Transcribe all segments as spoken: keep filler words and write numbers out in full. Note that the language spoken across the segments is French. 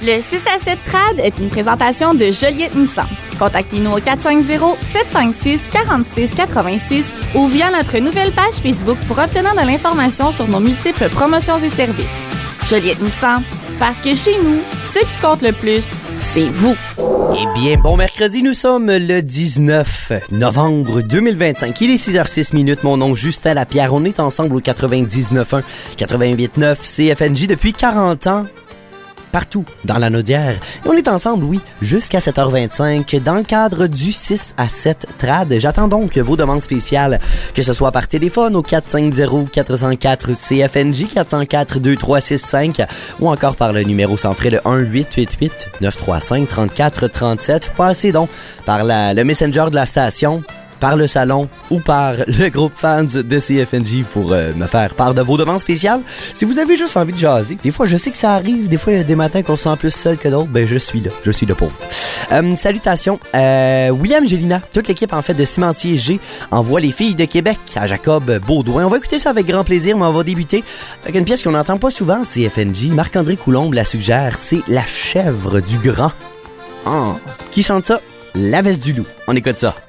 Le six à sept Trad est une présentation de Joliette Nissan. Contactez-nous au quatre cinq zéro, sept cinq six, quatre six huit six ou via notre nouvelle page Facebook pour obtenir de l'information sur nos multiples promotions et services. Joliette Nissan, parce que chez nous, ce qui compte le plus, c'est vous. Eh bien, bon mercredi, nous sommes le dix-neuf novembre deux mille vingt-cinq. Il est six heures six minutes, mon nom Justin Lapierre. On est ensemble au quatre-vingt-dix-neuf un, quatre-vingt-huit neuf C F N J depuis quarante ans. Partout dans la Naudière. Et on est ensemble, oui, jusqu'à sept heures vingt-cinq dans le cadre du six à sept Trad. J'attends donc vos demandes spéciales, que ce soit par téléphone au quatre cinq zéro, quatre zéro quatre C F N J, quatre zéro quatre, deux trois six cinq ou encore par le numéro sans frais, le un huit huit huit, neuf trois cinq, trente-quatre trente-sept. Passez donc par la, le messenger de la station, par le salon ou par le groupe fans de C F N J pour euh, me faire part de vos demandes spéciales. Si vous avez juste envie de jaser, des fois je sais que ça arrive, des fois il y a des matins qu'on se sent plus seul que d'autres, ben je suis là, je suis là pour vous. Euh, salutations, euh, William Gélina, toute l'équipe en fait de Cimentier G envoie les filles de Québec à Jacob Baudouin. On va écouter ça avec grand plaisir, mais on va débuter avec une pièce qu'on n'entend pas souvent C F N J. Marc-André Coulombe la suggère, c'est La Chèvre du Grand. Oh. Qui chante ça? La Veste du Loup. On écoute ça.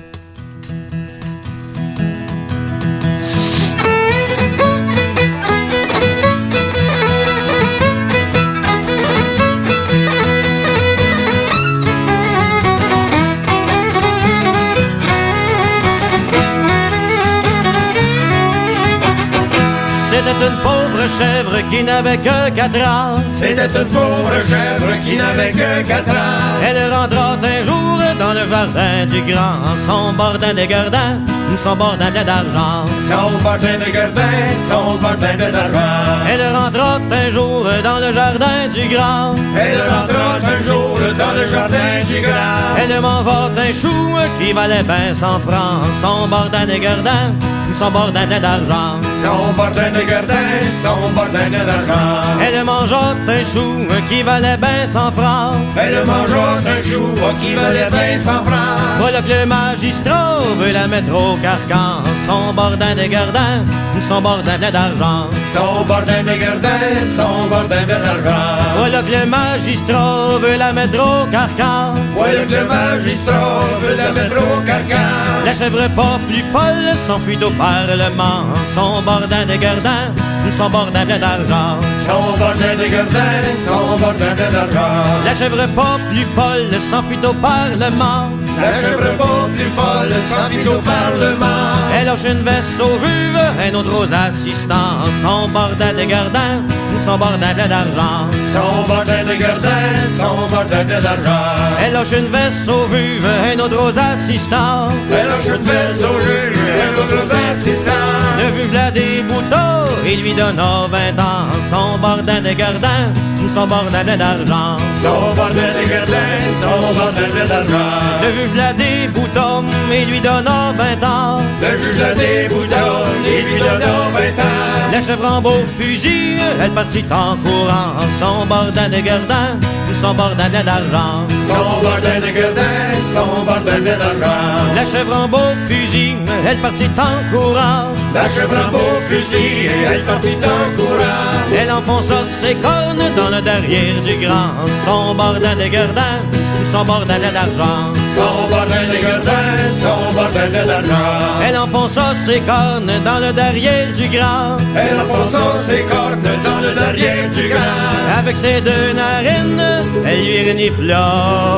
C'était une pauvre chèvre qui n'avait que quatre ans. C'était une pauvre chèvre qui n'avait que quatre ans. Elle rentra un jour dans le jardin du grand. Son bordin de gardin, son bordin d'argent. Son bordin de gardin, son bordin d'argent. Elle rentra un jour dans le jardin du grand. Elle rentra un jour dans le jardin du grand. Elle mangea un chou qui valait ben cent francs. Son bordin de gardin, son bordin d'argent. Son bordin de gardin, son bordin d'argent. Elle mangea un chou qui valait ben cent francs. Elle mangea un chou qui valait ben cent francs. Voilà que le magistrat veut la mettre au carcan. Son bordin de gardin, son bordin d'argent. Son bordin de gardin, son bordin d'argent. Voilà que le magistrat veut la mettre au carcan. Voilà que le magistrat veut la mettre au carcan. La chèvre pas plus folle s'enfuit au parlement. Son bordin de gardin, son bordin d'argent. Son bordin de gardin, son bordin d'argent. La chèvre pas plus folle s'enfuit au parlement. La chèvre pas plus folle s'enfuit au parlement. Elle lâche une veste aux juges, un autre aux assistants. Son bordin de gardin, son bordin d'argent. Son bordin de gardin, son bordin d'argent. Elle lâche une veste aux juges, un autre aux assistants. Elle lâche une veste aux juges, un autre aux assistants. Le juge la débouta et lui donna vingt ans. Son bordin de gardin, son bordin d'argent. Son bordin de gardin, son bordin d'argent. Le juge la débouta et lui donna vingt ans. Le juge la débouta et lui donna vingt ans. La chèvre en beau fusil, elle partit en courant. Son bordin de gardin, son bordin d'argent. Son bordin de gardin, son bordin d'argent. La chèvre en beau fusil, elle partit en courant. La chèvre en beau fusil, elle sortit en courant. Elle enfonça ses cornes dans le derrière du grand. Son bordin de gardin, son bordin d'argent. Son bordin de gardin, son bordin d'argent. Elle enfonça ses cornes dans le derrière du grand. Elle enfonça ses cornes dans le derrière du grand. Avec ses deux narines, elle lui renifla,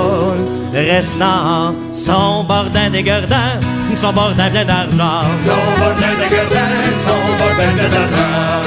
restant son bordin de gardin, son bordin plein d'argent. Son bordin de gardin, son bordin d'argent.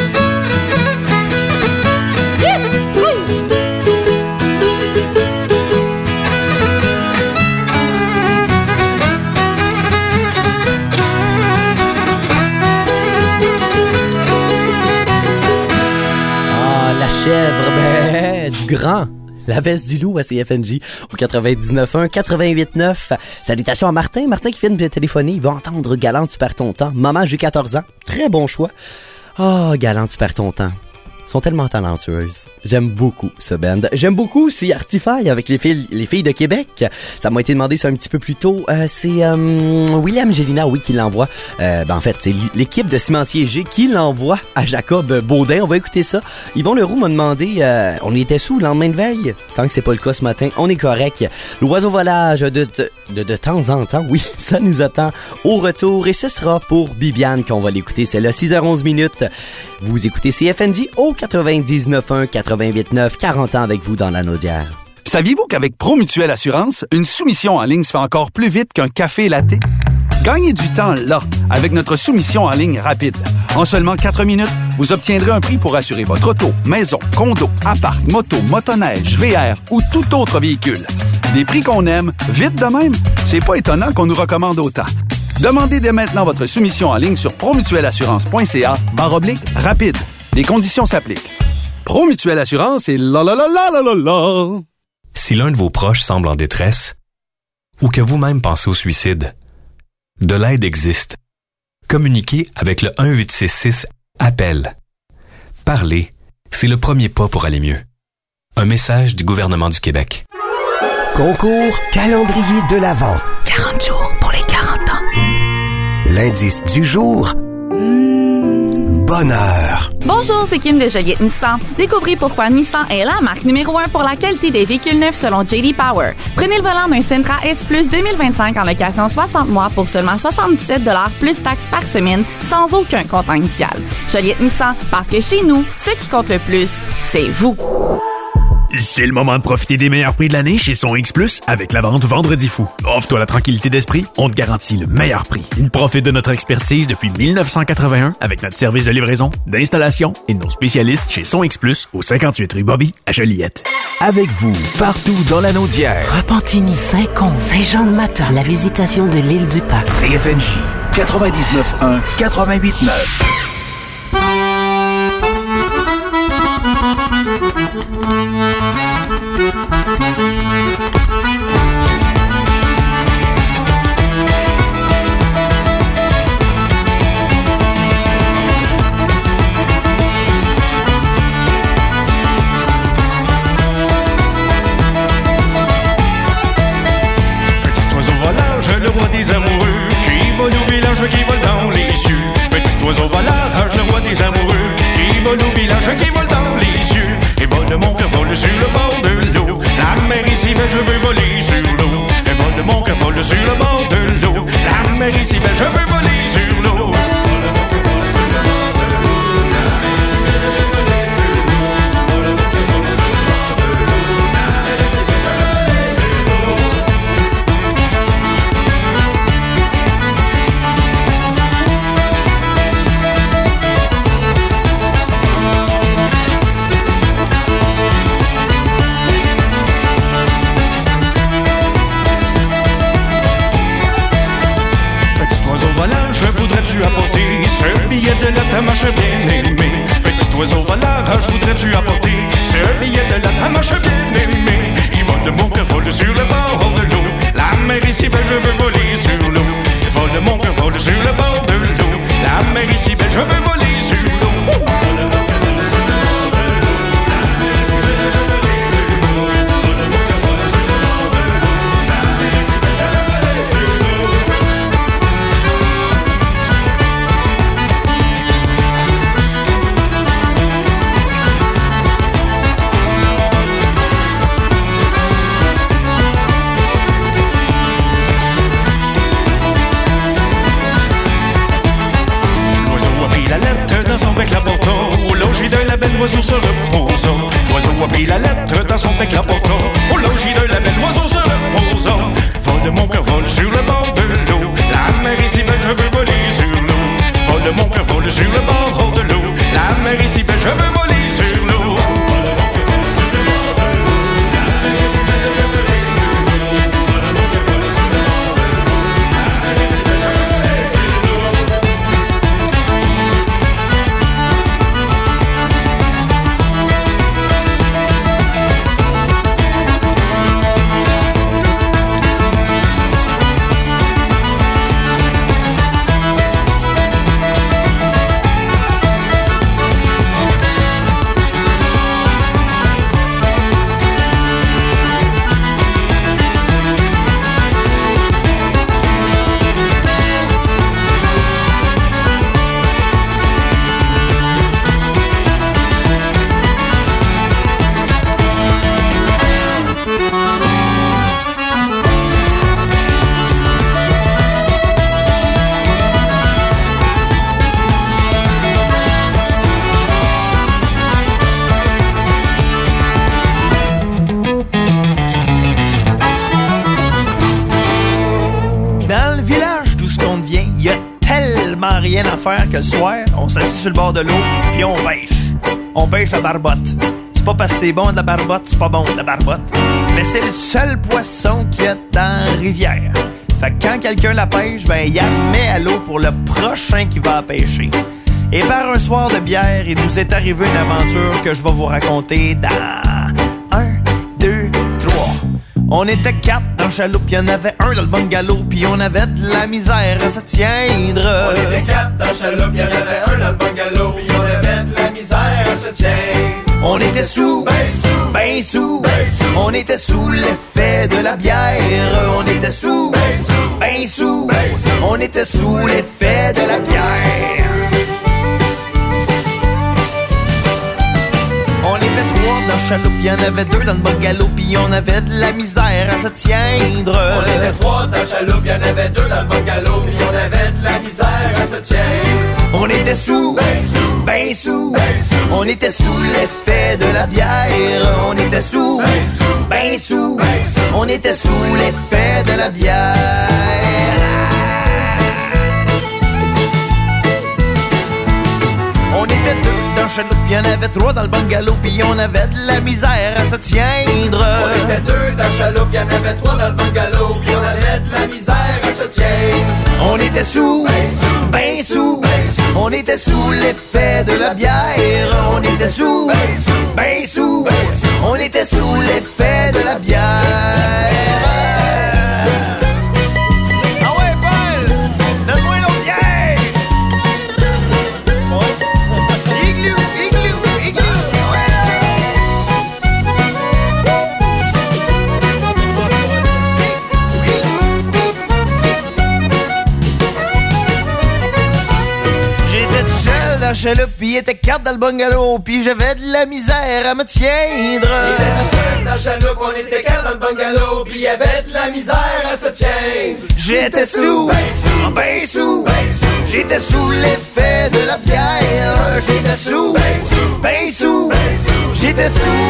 Chèvre, ben, du grand. La Veste du Loup à C F N J au quatre-vingt-dix-neuf un, quatre-vingt-huit neuf. Salutations à Martin. Martin qui vient de me téléphoner. Il va entendre Galante, tu perds ton temps. Maman, j'ai quatorze ans. Très bon choix. Ah, oh, Galante, tu perds ton temps. sont tellement talentueuses. J'aime beaucoup ce band. J'aime beaucoup aussi Artify avec les filles, les filles de Québec. Ça m'a été demandé ça un petit peu plus tôt. Euh, c'est euh, William Gélina, oui, qui l'envoie. Euh, ben en fait, c'est l'équipe de Cimentier G qui l'envoie à Jacob Baudin. On va écouter ça. Yvon Leroux m'a demandé, euh, on était sous le lendemain de veille. Tant que c'est pas le cas ce matin, on est correct. L'oiseau volage de, de, de, de temps en temps, oui, ça nous attend au retour. Et ce sera pour Bibiane qu'on va l'écouter. C'est là, six heures onze minutes. Vous écoutez C F N J au quatre-vingt-dix-neuf un, quatre-vingt-huit neuf, quarante ans avec vous dans la Naudière. Saviez-vous qu'avec ProMutuelle Assurance, une soumission en ligne se fait encore plus vite qu'un café latte? Gagnez du temps là, avec notre soumission en ligne rapide. En seulement quatre minutes, vous obtiendrez un prix pour assurer votre auto, maison, condo, appart, moto, motoneige, V R ou tout autre véhicule. Des prix qu'on aime, vite de même, c'est pas étonnant qu'on nous recommande autant. Demandez dès maintenant votre soumission en ligne sur promutuelleassurance.ca barre oblique rapide. Les conditions s'appliquent. Promutuelle Assurance et la la la la la la la. Si l'un de vos proches semble en détresse ou que vous-même pensez au suicide, de l'aide existe. Communiquez avec le un huit six six appel. Parler, c'est le premier pas pour aller mieux. Un message du gouvernement du Québec. Concours calendrier de l'Avent. quarante jours pour les quarante ans. L'indice du jour. Bonheur. Bonjour, c'est Kim de Joliette Nissan. Découvrez pourquoi Nissan est la marque numéro un pour la qualité des véhicules neufs selon J D Power. Prenez le volant d'un Sentra S Plus deux mille vingt-cinq en location soixante mois pour seulement soixante-dix-sept dollars plus taxes par semaine sans aucun comptant initial. Joliette Nissan, parce que chez nous, ce qui compte le plus, c'est vous. C'est le moment de profiter des meilleurs prix de l'année chez Son X Plus avec la vente Vendredi fou. Offre-toi la tranquillité d'esprit, on te garantit le meilleur prix. Profite de notre expertise depuis dix-neuf cent quatre-vingt-un avec notre service de livraison, d'installation et nos spécialistes chez Son X Plus au cinquante-huit rue Bobby à Joliette. Avec vous, partout dans la Naudière. Repentigny, Saint-Côme, Saint-Jean-de-Matane, la visitation de l'île du Parc. C F N J quatre-vingt-dix-neuf un, quatre-vingt-huit neuf. Petit oiseau volage, le roi des amoureux, qui vole au village, qui vole dans les cieux. Petit oiseau volage, le roi des amoureux, qui vole au village, qui vole dans les cieux. Et vole mon cœur, vole sur le bord de l'eau. La mer ici belle, je veux voler sur l'eau. Et vole mon cœur, vole sur le bord de l'eau. La mer ici belle, je veux voler sur l'eau. Voudrais-tu apporter ce billet de la tamache bien-aimée? Petit oiseau volage, voudrais-tu apporter ce billet de la tamache bien-aimée? Il vole mon cœur, vole sur le bord de l'eau. La mer ici belle, je veux voler sur l'eau. Il vole mon cœur, vole sur le bord de l'eau. La mer ici belle, je veux voler sur l'eau. rien à faire que le soir, on s'assit sur le bord de l'eau, puis on pêche. On pêche la barbotte. C'est pas parce que c'est bon de la barbotte, c'est pas bon de la barbotte. Mais c'est le seul poisson qu'il y a dans la rivière. Fait que quand quelqu'un la pêche, ben il la met à l'eau pour le prochain qui va la pêcher. Et par un soir de bière, il nous est arrivé une aventure que je vais vous raconter dans un, deux, trois. On était quatre dans le chaloupe, pis y'en avait un dans le bungalow, pis on avait de la misère à se tiendre. On était quatre dans le chaloupe, y'en avait un dans le bungalow, pis on avait de la misère à se tiendre. On était sous, ben sous, ben sous, ben sous. On était sous l'effet de la bière. On était sous, ben sous, ben sous, ben sous. On était sous l'effet de la bière. On était trois dans le chaloupe, y'en avait deux dans le bungalow, pis on avait de la misère à se tiendre. On était trois dans le chaloupe, y'en avait deux dans le bungalow, pis on avait de la misère à se tiendre. On était sous, ben sous, ben sous, ben sous. On était sous l'effet de la bière. On était sous, ben sous, ben sous, ben sous. On était sous l'effet de la bière. On était deux dans le chaloupe, y'en avait trois dans le bungalow, pis on avait de la misère à se tiendre. On était deux dans le chaloupe, y'en avait trois dans le bungalow, pis on avait de la misère à se tiendre. On était sous, ben sous, ben sous, ben sous. On était sous l'effet de la bière. On était sous, ben sous, ben sous, ben sous. On était sous l'effet de la bière. Ah ouais, Paul, donne-moi l'autre bière. Igloo, igloo, igloo. Dans le chaloupe, pis il était quatre dans le bungalow, pis j'avais de la misère à me tiendre. Il était tout seul dans le chaloupe, on était quatre dans le bungalow, pis il y avait de la misère à se tiendre. J'étais sous, ben sous, ben sous, ben sous. J'étais sous l'effet de la bière. J'étais sous, ben sous, ben sous, ben sous. J'étais sous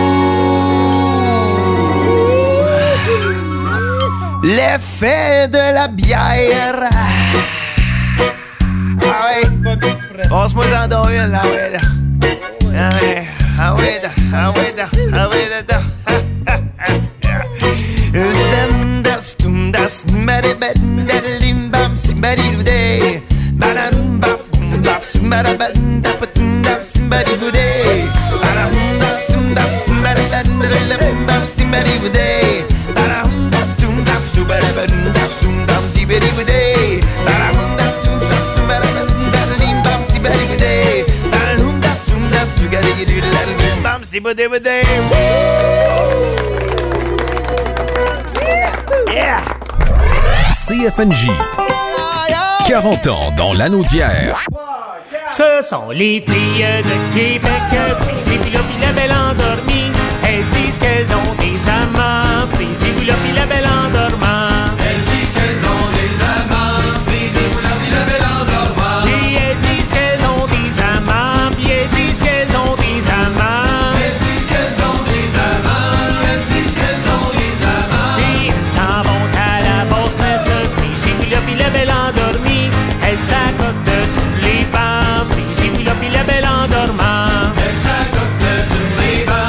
l'effet de la bière. Ah ouais, passe-moi en dos une, là, ouais, là. Ah ouais, ah ouais, da, ah ouais, da, ah ouais, da, da. Zem, das, tum, das, mbadi, bad, dadim, bam, simbadi, do-day. Badam, bap, bap, simbada, bad, dapatum, dap, simbadi, do-day. Badam, dap, sim, dap, simbadi, bad, dadim, bap, simbadi, do-day. Badam, dap, tum, dap, subada, bad, dap, sum, dap, dibidi, do-day. Badam, yeah. C F N J. quarante ans dans l'Anaudière. Ce sont les filles de Québec, brisez-vous là pis la belle endormie. Elles disent qu'elles ont des amants, brisez-vous là pis la belle endormant. Elles disent qu'elles ont des amants, brisez-vous là pis la belle endormant. Puis elles disent qu'elles ont des amants, puis elles disent qu'elles ont des amants. Elles disent qu'elles ont des amants, elles disent qu'elles ont des amants. Puis elles s'en vont à la basse messe, brisez-vous là pis la belle endormie. Elles s'accotent dessus les bancs, brisez-vous là pis la belle endormant. Elles s'accotent sur les bancs.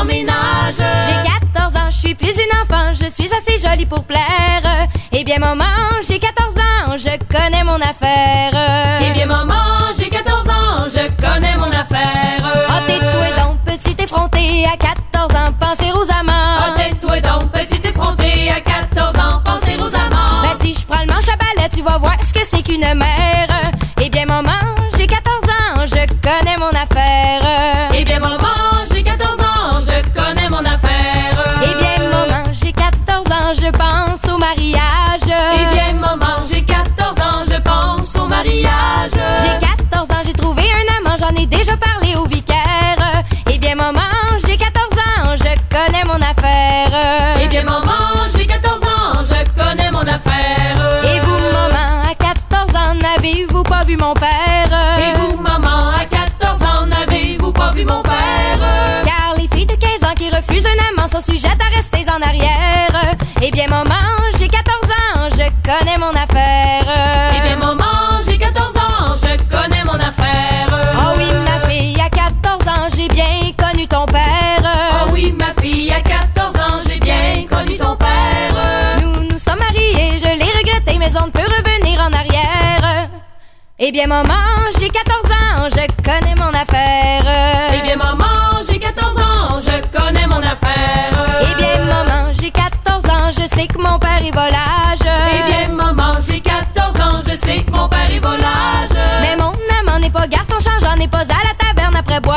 grand ménage. J'ai quatorze ans, je suis plus une enfant, je suis assez jolie pour plaire. Eh bien maman, j'ai quatorze ans, je connais mon affaire. Eh bien maman, j'ai quatorze ans, je connais mon affaire. Oh tais-toi donc, petit effronté, à quatorze ans, pensez aux amants. Oh tais-toi donc, petit effronté, à quatorze ans, pensez aux amants. Ben si je prends le manche à balai, tu vas voir ce que c'est qu'une mère. Eh bien maman, j'ai quatorze ans, je connais mon affaire. Eh bien maman, j'ai quatorze ans, je connais mon affaire. Eh bien maman, j'ai quatorze ans, je pense au mariage. Eh bien maman, j'ai quatorze ans, je pense au mariage. J'ai quatorze ans, j'ai trouvé un amant, j'en ai déjà parlé au vicaire. Eh bien maman, j'ai quatorze ans, je connais mon affaire. Eh bien maman, j'ai quatorze ans, je connais mon affaire. Et vous maman, à quatorze ans, n'avez-vous pas vu mon père? Et vous maman, à quatorze ans, n'avez-vous pas vu mon père? Car les filles de quinze ans qui refusent un amant sont sujettes à rester en arrière. Eh bien maman, j'ai quatorze ans, je connais mon affaire. Eh bien maman, j'ai quatorze ans, je connais mon affaire. Oh oui ma fille, à quatorze ans, j'ai bien connu ton père. Oh oui ma fille, à quatorze ans, j'ai bien connu ton père. Nous nous sommes mariés, je l'ai regretté, mais on ne peut revenir en arrière. Eh bien maman, j'ai quatorze ans, je connais mon affaire. Eh bien maman, j'ai quatorze ans, je connais mon affaire. Eh bien maman, j'ai quatorze ans, je sais que mon père est volage. Eh bien maman, j'ai quatorze ans, je sais que mon père est volage. Mais mon amant n'est pas garçon changeant, n'est pas à la taverne après boire.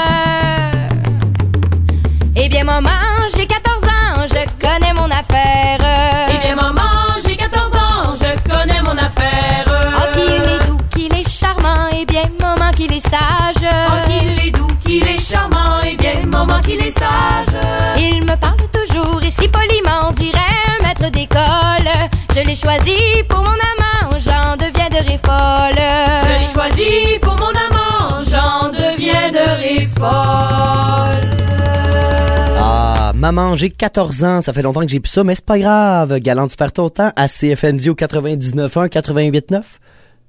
Eh bien maman, j'ai quatorze ans, je connais mon affaire. Eh bien maman, j'ai quatorze ans, je connais mon affaire. Oh qu'il est doux, qu'il est charmant, et bien maman qu'il est sage. Oh qu'il est doux, qu'il est charmant, et bien maman qu'il est sage. Il me parle toujours et si poliment, on dirait un maître d'école. Je l'ai choisi pour mon amant, j'en deviendrai folle. Je l'ai choisi pour mon amant, j'en deviendrai folle. Ah, maman, j'ai quatorze ans, ça fait longtemps que j'ai plus ça, mais c'est pas grave. Galant, tu perds ton temps à C F N J au quatre-vingt-dix-neuf un, quatre-vingt-huit neuf.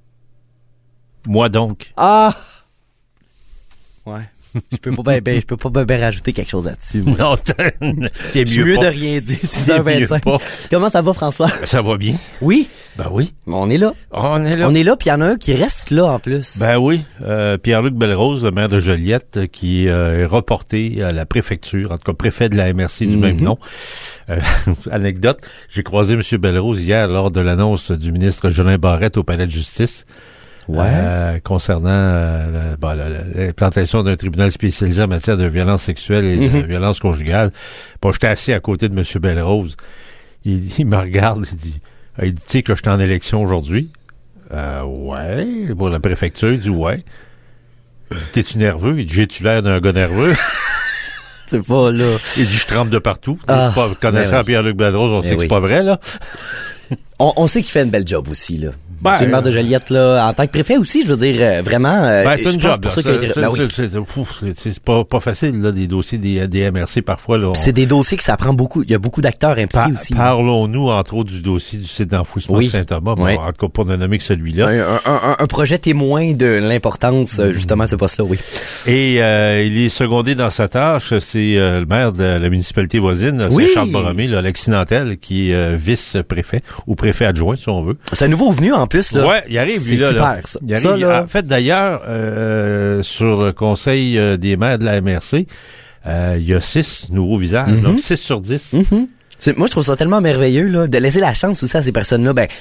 Moi donc. Ah! Ouais. Je peux pas ben, ben, je peux pas ben, ben rajouter quelque chose là-dessus. Moi. Non, t'es mieux, je suis mieux pas. de rien dire. six heures vingt-cinq. Comment ça va, François? Ça va bien. Oui? Ben oui. On est là. On est là. On est là, puis il y en a un qui reste là en plus. Ben oui. Euh, Pierre-Luc Belrose, le maire de Joliette, qui euh, est reporté à la préfecture, en tout cas préfet de la M R C du mm-hmm. même nom. Euh, anecdote, j'ai croisé M. Belrose hier lors de l'annonce du ministre Jolin Barrette au palais de justice. Ouais. Euh, concernant euh, bon, l'implantation d'un tribunal spécialisé en matière de violence sexuelle et mm-hmm. de violence conjugale. Bon, j'étais assis à côté de M. Belrose. Il, il me regarde, il dit, il dit, tu sais que je suis en élection aujourd'hui? Euh, ouais. Pour la préfecture, il dit, ouais. T'es-tu nerveux? Il dit, j'ai-tu l'air d'un gars nerveux? C'est pas, là. Il dit, je trempe de partout. Ah, pas, connaissant oui. Pierre-Luc Belrose, on mais sait oui. que c'est pas vrai, là. on, on sait qu'il fait une belle job aussi, là. Ben, c'est le maire de Joliette, là, en tant que préfet aussi, je veux dire, euh, vraiment... Euh, ben, c'est une job, pour ça ça c'est, c'est, ben oui. c'est, c'est, c'est, c'est pas, pas facile, là, des dossiers des, des M R C, parfois, là. On... C'est des dossiers que ça prend beaucoup, il y a beaucoup d'acteurs impliqués pa- aussi. Parlons-nous, entre autres, du dossier du site d'enfouissement oui. de Saint-Thomas, bon, oui. en tout cas, pour ne nommer que celui-là. Un, un, un, un projet témoin de l'importance, mmh. justement, ce poste-là, oui. Et euh, il est secondé dans sa tâche, c'est euh, le maire de la municipalité voisine, oui. c'est Charles Borromé, là, l'accidentel, qui est euh, vice-préfet, ou préfet adjoint, si on veut. C'est un nouveau venu, en plus, là. Ouais, il arrive. C'est là, super, là. ça. Il arrive, ça là... En fait, d'ailleurs, euh, sur le conseil euh, des maires de la M R C, euh, il y a six nouveaux visages, mm-hmm. donc six sur dix. Mm-hmm. C'est, moi, je trouve ça tellement merveilleux, là, de laisser la chance aussi à ces personnes-là. Ben,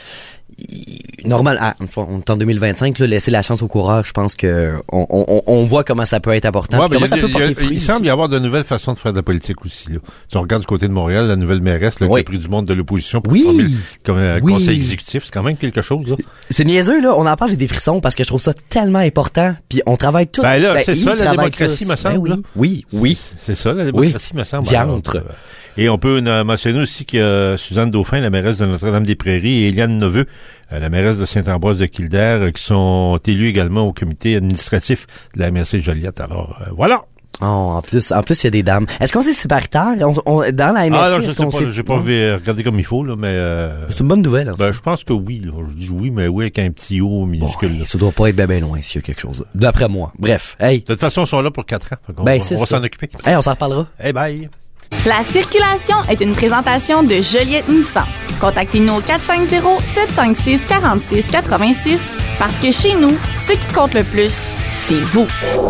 normal, ah, on est en deux mille vingt-cinq, là, laisser la chance au coureur, je pense que on, on, on voit comment ça peut être important, ouais, comment ça a, peut porter a, fruit. Il semble y avoir de nouvelles façons de faire de la politique aussi. Là. Si on regarde du côté de Montréal, la nouvelle mairesse, là, oui. qui a pris du monde de l'opposition pour oui. former le comme, euh, oui. conseil exécutif, c'est quand même quelque chose. Là. C'est niaiseux, là. On en parle, j'ai des frissons parce que je trouve ça tellement important. Puis on travaille tout. Ben là, ben, c'est ça la démocratie, tous. me semble. Ben oui, oui, oui. C'est ça la démocratie, oui. me semble. Diantre. Alors, et on peut euh, mentionner aussi que euh, Suzanne Dauphin, la mairesse de Notre-Dame-des-Prairies, et Eliane Neveu, euh, la mairesse de Saint-Ambroise de Kildare, euh, qui sont élus également au comité administratif de la M R C Joliette. Alors, euh, voilà. Oh, en plus, en plus, il y a des dames. Est-ce qu'on sait si c'est paritaire? On, on, dans la M R C, ah, non, je est-ce sais qu'on pas, sait... j'ai pas vu, regardé comme il faut, là, mais... Euh... C'est une bonne nouvelle. Ben, je pense que oui, là. Je dis oui, mais oui, avec un petit O minuscule. Bon, ça doit pas être bien, bien loin, s'il y a quelque chose. D'après moi. Bref, hey. De toute façon, ils sont là pour quatre ans. On ben, va, c'est on va ça. s'en occuper. Hey, on s'en reparlera. Hey, bye. La circulation est une présentation de Joliette Nissan. Contactez-nous au quatre cinq zéro, sept cinq six, quatre six huit six parce que chez nous, ce qui compte le plus, c'est vous.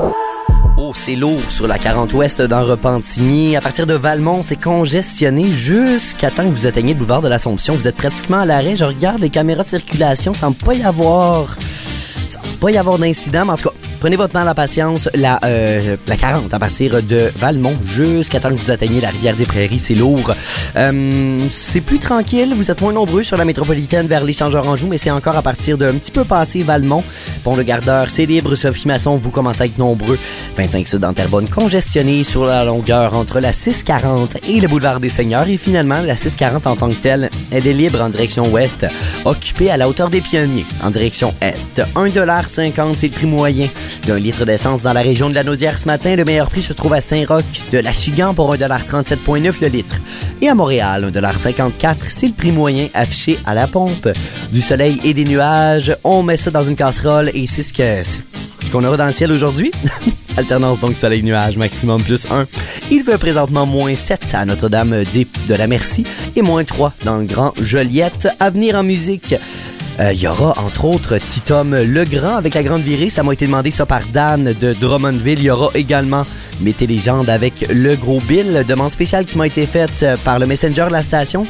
Oh, c'est lourd sur la quarante ouest dans Repentigny. À partir de Valmont, c'est congestionné jusqu'à temps que vous atteigniez le boulevard de l'Assomption. Vous êtes pratiquement à l'arrêt. Je regarde les caméras de circulation. Ça ne semble pas y avoir... Ça ne semble pas y avoir d'incident, mais en tout cas, prenez votre temps, la patience. La, euh, la quarante, à partir de Valmont jusqu'à temps que vous atteigniez la Rivière-des-Prairies, c'est lourd. Euh, c'est plus tranquille. Vous êtes moins nombreux sur la métropolitaine vers l'Échangeur-Anjou, mais c'est encore à partir d'un petit peu passé Valmont. Pont le Gardeur, c'est libre. Sophie Masson, vous commencez à être nombreux. vingt-cinq sud en Terrebonne, congestionné sur la longueur entre la six quarante et le boulevard des Seigneurs. Et finalement, la six quarante en tant que telle, elle est libre en direction ouest, occupée à la hauteur des Pionniers en direction est. un dollar cinquante, c'est le prix moyen d'un litre d'essence dans la région de la Naudière ce matin. Le meilleur prix se trouve à Saint-Roch de l'Achigan pour un dollar trente-sept virgule neuf le litre. Et à Montréal, un dollar cinquante-quatre, c'est le prix moyen affiché à la pompe. Du soleil et des nuages, on met ça dans une casserole et c'est ce que c'est ce qu'on aura dans le ciel aujourd'hui. Alternance donc soleil-nuage, maximum plus un. Il fait présentement moins sept à Notre-Dame-des de la Merci et moins trois dans le Grand Joliette. À venir en musique, il euh, y aura entre autres Titom Legrand avec la Grande Virée. Ça m'a été demandé ça par Dan de Drummondville. Il y aura également Mété Légende avec Le Gros Bill. Demande spéciale qui m'a été faite par le Messenger de la station.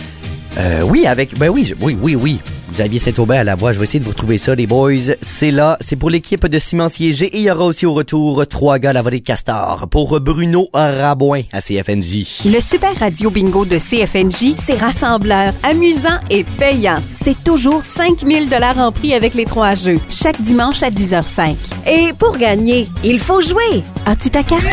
Euh, oui, avec... Ben oui, oui, oui, oui. Xavier Saint-Aubin à la voix. Je vais essayer de vous retrouver ça, les boys. C'est là. C'est pour l'équipe de Cimentier G. Et il y aura aussi au retour trois gars à la volée de Castor pour Bruno Rabouin à C F N J. Le Super Radio Bingo de C F N J, c'est rassembleur, amusant et payant. C'est toujours cinq mille dollars en prix avec les trois jeux. Chaque dimanche à dix heures cinq. Et pour gagner, il faut jouer. As-tu ta carte?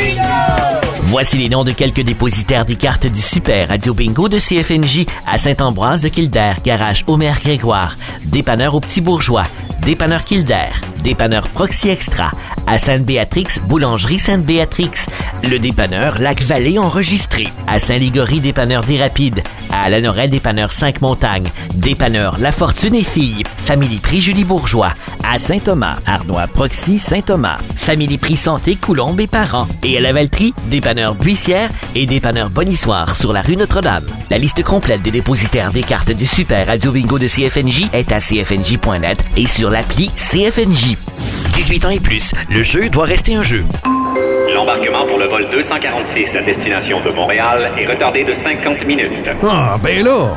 Voici les noms de quelques dépositaires des cartes du Super Radio Bingo de C F N J à Saint-Ambroise de Kildare, Garage Omer-Grégoire, Dépanneur au Petit Bourgeois, Dépanneur Kildare, Dépanneur Proxy Extra, à Sainte-Béatrix, Boulangerie Sainte-Béatrix, le Dépanneur Lac-Vallée enregistré, à Saint-Ligory, Dépanneur des Rapides, à Lanoret, Dépanneur Cinq-Montagnes, Dépanneur La Fortune et Filles, Family Prix Julie Bourgeois, à Saint-Thomas, Arnois Proxy Saint-Thomas, Family Prix Santé Coulombe et Parents, et à la Valtrie, Dépanneur Buissière et Dépanneur Bonissoir sur la rue Notre-Dame. La liste complète des dépositaires des cartes du Super Radio Bingo de C F N J est à c f n j point net et sur l'appli C F N J. dix-huit ans et plus, le jeu doit rester un jeu. L'embarquement pour le vol deux cent quarante-six à destination de Montréal est retardé de cinquante minutes. Ah, ben là!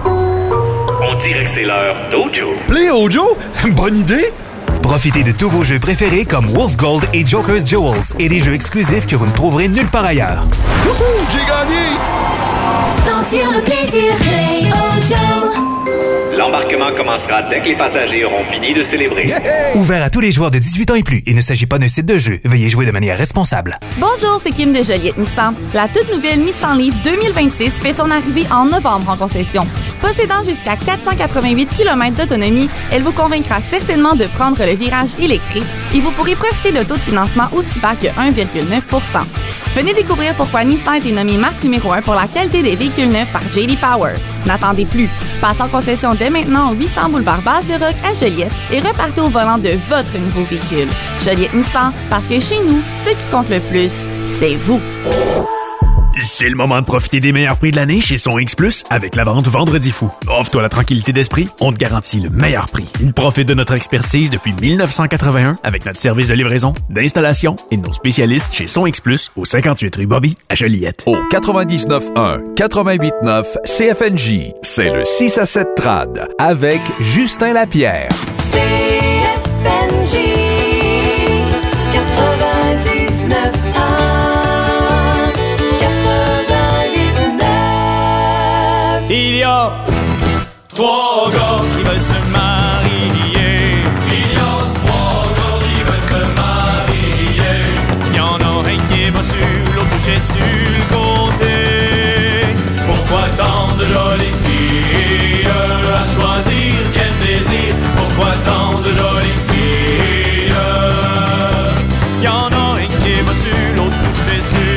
On dirait que c'est l'heure d'Ojo. Play Ojo? Bonne idée! Profitez de tous vos jeux préférés comme Wolf Gold et Joker's Jewels et des jeux exclusifs que vous ne trouverez nulle part ailleurs. Wouhou! J'ai gagné! Sentir le plaisir, Play Ojo. L'embarquement commencera dès que les passagers auront fini de célébrer. Yeah! Ouvert à tous les joueurs de dix-huit ans et plus. Il ne s'agit pas d'un site de jeu. Veuillez jouer de manière responsable. Bonjour, c'est Kim de Joliette Nissan. La toute nouvelle Nissan Leaf deux mille vingt-six fait son arrivée en novembre en concession. Possédant jusqu'à quatre cent quatre-vingt-huit kilomètres d'autonomie, elle vous convaincra certainement de prendre le virage électrique et vous pourrez profiter de taux de financement aussi bas que un virgule neuf pour cent. Venez découvrir pourquoi Nissan a été nommée marque numéro un pour la qualité des véhicules neufs par J D Power. N'attendez plus. Passez en concession dès maintenant au huit cents boulevard Basse-de-Roc à Joliette et repartez au volant de votre nouveau véhicule. Joliette Nissan, parce que chez nous, ce qui compte le plus, c'est vous. C'est le moment de profiter des meilleurs prix de l'année chez Son X Plus avec la vente Vendredi fou. Offre-toi la tranquillité d'esprit, on te garantit le meilleur prix. Profite de notre expertise depuis dix-neuf cent quatre-vingt-un avec notre service de livraison, d'installation et nos spécialistes chez Son X Plus au cinquante-huit rue Bobby à Joliette. Au quatre-vingt-dix-neuf un, quatre-vingt-huit neuf C F N J, c'est le six à sept trad avec Justin Lapierre. C F N J quatre-vingt-dix-neuf un. Il y a trois gars qui veulent se marier. Il y a trois gars qui veulent se marier. Il y en a un qui est pas sur l'autre couché sur le côté. Pourquoi tant de jolies filles à choisir? Quel plaisir! Pourquoi tant de jolies filles? Il y en a un qui est pas sur l'autre couché sur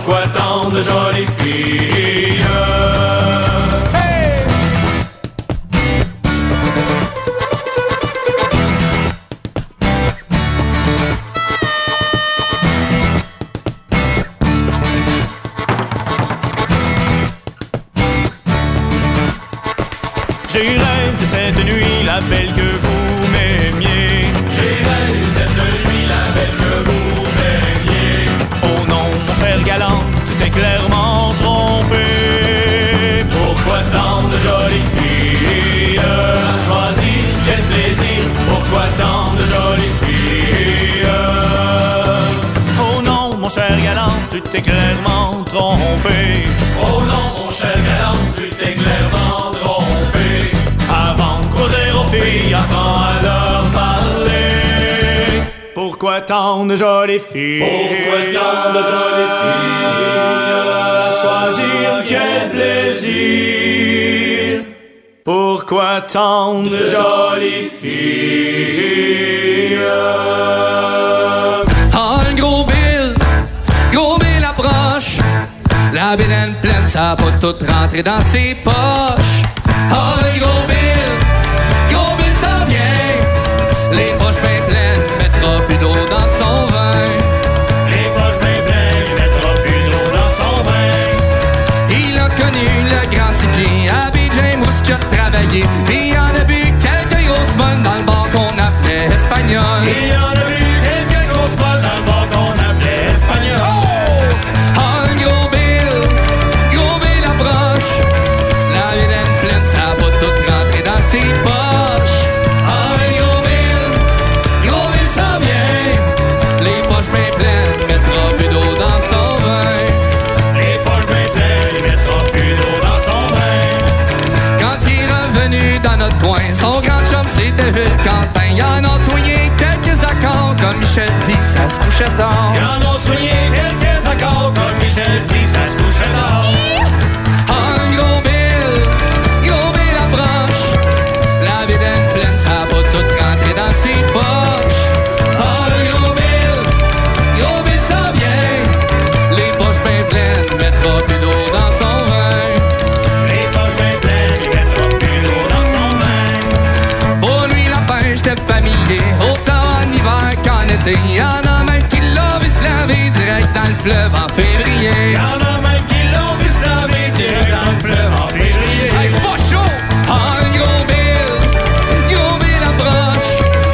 Pourquoi tant de jolies filles? Hey! J'ai rêvé cette nuit la belle que vous m'aimiez. J'ai rêvé cette nuit la belle que vous m'aimiez. Oh non, mon cher galant, tu t'es clairement trompé. Pourquoi tant de jolies filles à choisir? Quel plaisir, pourquoi tant de jolies filles? Oh non, mon cher galant, tu t'es clairement trompé. Oh non, mon cher galant, tu t'es clairement trompé. Avant de causer aux filles, apprends à leur parler. Pourquoi tant de jolies filles? Pourquoi tant de jolies filles à choisir? Quel plaisir! Pourquoi tant de jolies filles? Oh, le gros Bill, gros Bill approche. La bédaine pleine, ça a pas tout rentré dans ses poches. Oh, le gros Bill, gros Bill ça vient. Les poches bien pleines, mettra plus d'eau dans son vin. Les poches bien pleines, il mettra plus d'eau dans son vin. Il a connu le grand Cyprien à B J Mousse qui a travaillé. Puis il en a bu quelques grosses molles dans le bar qu'on appelait espagnol. Il en a bu quelques grosses molles dans le bar qu'on appelait espagnol. Oh! Oh, le gros Bill, gros Bill approche. La bédaine pleine, ça a pas tout rentré dans ses poches. Oh, le gros Bill, gros Bill ça vient. Les poches bien pleines, mettra plus d'eau dans son vin. Les poches bien pleines, il mettra plus d'eau dans son vin. Quand il est revenu dans notre coin, son grand chum c'était Ville Quentin. Il en a soigné quelques accords, comme Michel dit, ça se couchait tard. Il en a soigné quelques accords, comme Michel dit, ça se couchait tard. Oh, le gros Bill, gros Bill approche. La bédaine pleine, ça a pas tout rentré dans ses poches. Oh, le gros Bill, gros Bill ça vient. Les poches bien pleines, mettra plus d'eau dans son vin. Les poches bien pleines, il mettra plus d'eau dans son vin. Pour lui, la pêche de familier, autant en hiver qu'en été. Y en a même qui l'ont vu se laver direct dans le fleuve en février. Y en a même qui l'ont vu se laver direct dans le fleuve en février. Hey, c'est pas chaud! Oh, le gros Bill, gros Bill approche.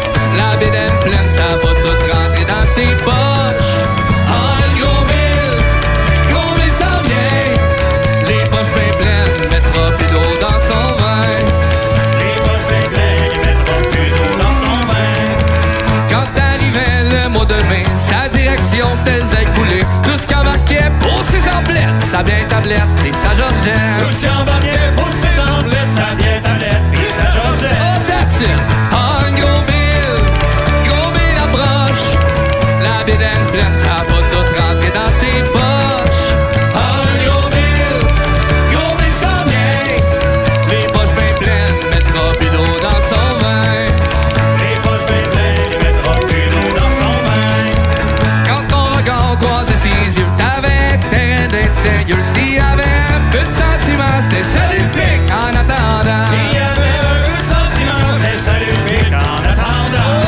La bédaine pleine, ça a pas tout rentré dans ses poches. Oh, le gros Bill, gros Bill ça vient. Les poches bien pleines, mettra plus d'eau dans son vin. Les poches bien pleines, il mettra plus d'eau dans son vin. Quand arrivait le mois de mai, sa direction c'était le zèle coulé. Tout ce qu'il embarquait pour ses emplettes, sa bien tablette et sa Georgette. Tout ce qu'il embarquait pour ses emplettes, sa bien tablette et sa Georgette. Oh, that's it! Oh, le gros Bill, gros Bill approche. La bédaine pleine, ça a pas tout rentré dans ses poches. Oh, le gros Bill, gros Bill ça vient. Les poches bien pleines, mettra plus d'eau dans son vin. Les poches bien pleines, il mettra plus d'eau dans son vin. Quand ton regard croisait ses yeux, t'avais intérêt d'être sérieux. S'il y avait un peu de sentiment, c'était salut le pic en attendant. S'il y avait un peu de sentiment, c'était salut le pic en attendant.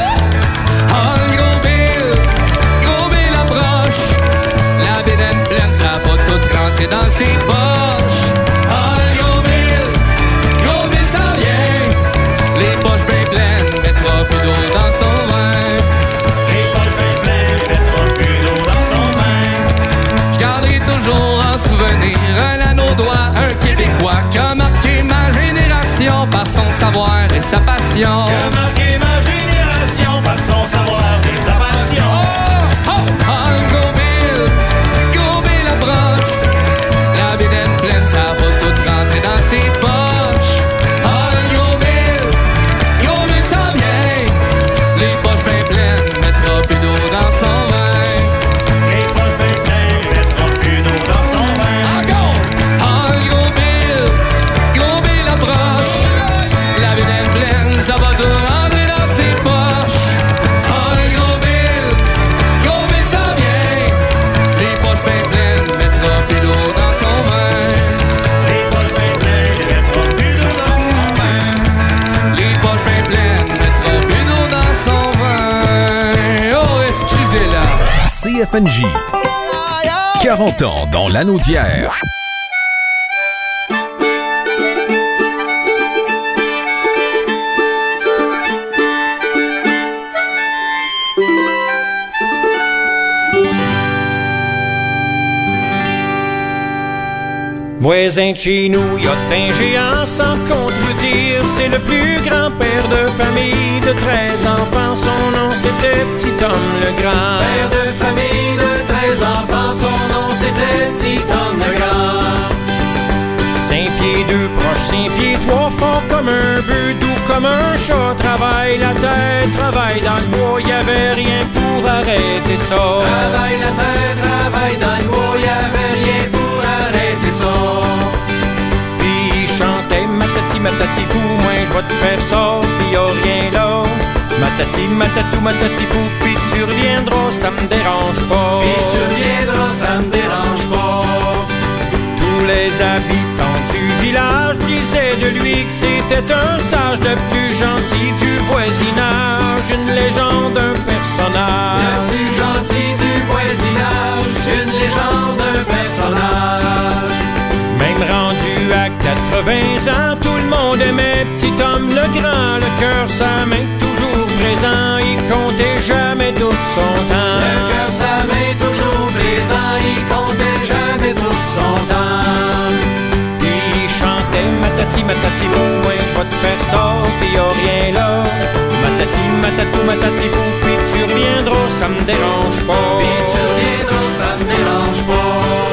Oh, le gros Bill, gros Bill approche. La bédaine pleine, ça a pas tout rentré dans ses poches. Oh, le gros Bill, gros Bill ça vient. Les poches bien pleines, mettra plus d'eau dans son vin. Les poches bien pleines, il mettra plus d'eau dans son vin. Je garderai toujours en souvenir un anneau doigt, un Québécois qui a marqué ma génération par son savoir et sa passion. Qui a marqué ma génération par son savoir et sa passion. Oh, oh, oh, le gros Bill, gros Bill approche. La bédaine pleine, ça a pas tout rentré dans ses poches. Oh, le gros Bill, gros Bill ça vient. Les poches bien pleines, mettra plus d'eau dans son vin. Les poches bien pleines, il mettra plus d'eau dans son vin. Encore! Oh, le gros Bill, gros Bill approche. La bédaine pleine, ça va tout rentrer dans ses poches. Oh, C F N J. quarante ans dans l'anneau d'hier. Voisin de chez nous, y'a un géant sans contredire. C'est le plus grand-père de famille de treize enfants. Son nom c'était Petit Tom le Grand. Père de famille de treize enfants. Son nom c'était Petit Tom le Grand. Cinq pieds deux proches, cinq pieds trois, fort comme un bœuf, doux comme un chat. Travaille la terre, travaille dans le bois, y'avait rien pour arrêter ça. Travaille la terre, travaille dans le bois, y'avait rien pour arrêter ça. Puis il chantait matati matati pou, moi je vais te faire ça, pis y'a rien là. Matati matatou matati pou, pis tu reviendras, ça me dérange pas. Pis tu reviendras, ça me dérange pas. Tous les habitants du village disaient de lui que c'était un sage, le plus gentil du voisinage, une légende, un personnage. Le plus gentil du voisinage, une légende, un personnage. Même rendu à quatre-vingts ans, tout le monde aimait Petit Tom le Grand. Le cœur, sa main, toujours présent, il comptait jamais tout son temps. Le cœur, sa main, toujours présent, il comptait jamais tout son temps. Il chantait matati matati pou, moi je vais te faire ça, pis y'a rien là. Matati matatou matati pou, pis tu reviendras, ça me dérange pas. Pis tu reviendras, ça me dérange pas.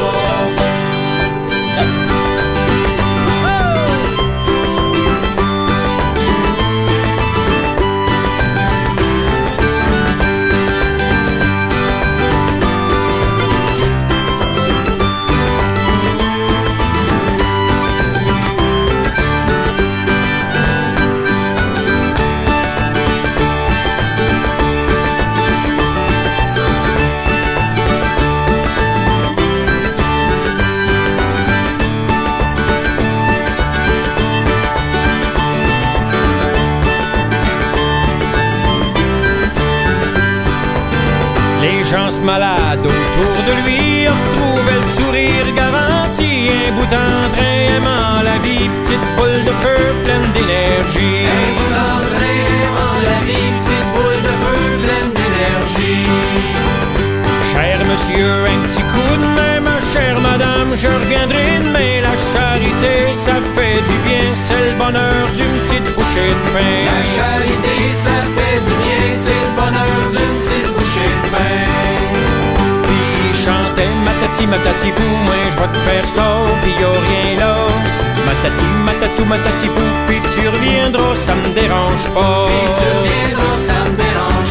Les gens se malades autour de lui retrouvaient le sourire garanti. Un bout en train aimant la vie, petite boule de feu pleine d'énergie. Un bout en train aimant la vie, petite boule de feu pleine d'énergie. Cher monsieur, un petit coup de main, ma chère madame, je reviendrai demain. La charité, ça fait du bien, c'est le bonheur d'une petite bouchée de pain. La charité, ça fait du bien, c'est le bonheur d'une petite bouchée de pain. Puis il chantait matati matati pou, moi je vais te faire ça, pis y'a rien là. Matati matatou matati pou, pis tu reviendras, ça me dérange pas. Pis tu reviendras, ça me dérange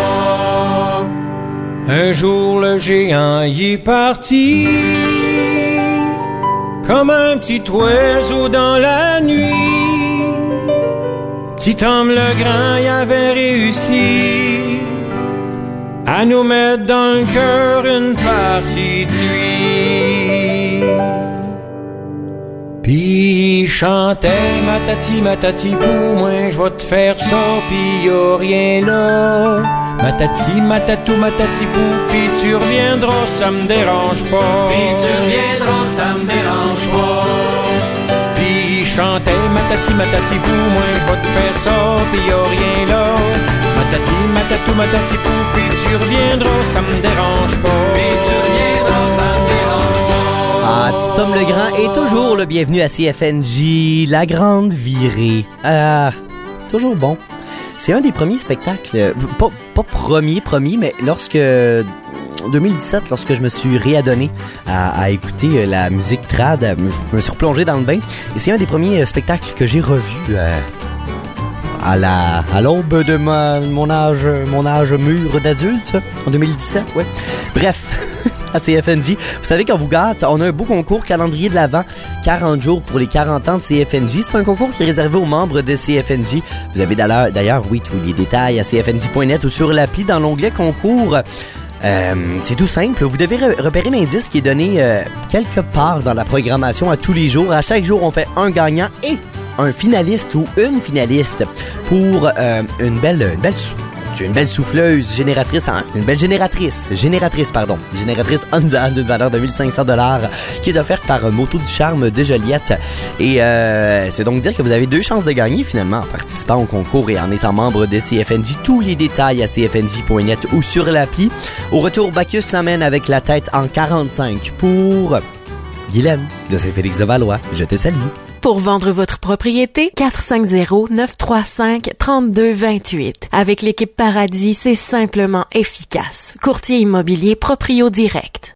pas. Un jour le géant y est parti, comme un petit oiseau dans la nuit. Petit Tom le Grand y avait réussi à nous mettre dans le cœur une partie de lui. Puis il chantait matati matati pou, moi je vais te faire ça, pis y'a rien là. Matati matatou matati pou, pis tu reviendras, ça me dérange pas. Pis tu reviendras, ça me dérange pas. Puis il chantait matati matati pou, moi je vais te faire ça, pis y'a rien là. Matati matatou matati pou, pis tu reviendras, ça me dérange pas. Pis tu reviendras, ça me dérange pas. Ah, Petit Tom le Grand est toujours le bienvenu à C F N J, la grande virée. Ah, toujours bon. C'est un des premiers spectacles, pas, pas premier, premier, mais lorsque, deux mille dix-sept, lorsque je me suis réadonné à, à écouter la musique trad, je me suis replongé dans le bain, et c'est un des premiers spectacles que j'ai revu euh, à la à l'aube de ma, mon âge mon âge mûr d'adulte, en deux mille dix-sept, ouais. Bref. À C F N J. Vous savez, quand vous gâte, on a un beau concours calendrier de l'Avent, quarante jours pour les quarante ans de C F N J. C'est un concours qui est réservé aux membres de C F N J. Vous avez d'ailleurs, d'ailleurs oui, tous les détails à c f n j point net ou sur l'appli dans l'onglet concours. Euh, c'est tout simple. Vous devez repérer l'indice qui est donné euh, quelque part dans la programmation à tous les jours. À chaque jour, on fait un gagnant et un finaliste ou une finaliste pour euh, une belle, une belle tu as une belle souffleuse génératrice, en, une belle génératrice, génératrice, pardon, génératrice Honda d'une valeur de mille cinq cents dollars qui est offerte par Moto du Charme de Joliette. Et euh, c'est donc dire que vous avez deux chances de gagner finalement en participant au concours et en étant membre de C F N J. Tous les détails à c f n j point net ou sur l'appli. Au retour, Bacchus s'amène avec la tête en quarante-cinq pour Guylaine de Saint-Félix-de-Valois. Je te salue. Pour vendre votre propriété, quatre cinq zéro, neuf trois cinq, trois deux deux huit. Avec l'équipe Paradis, c'est simplement efficace. Courtier immobilier Proprio Direct.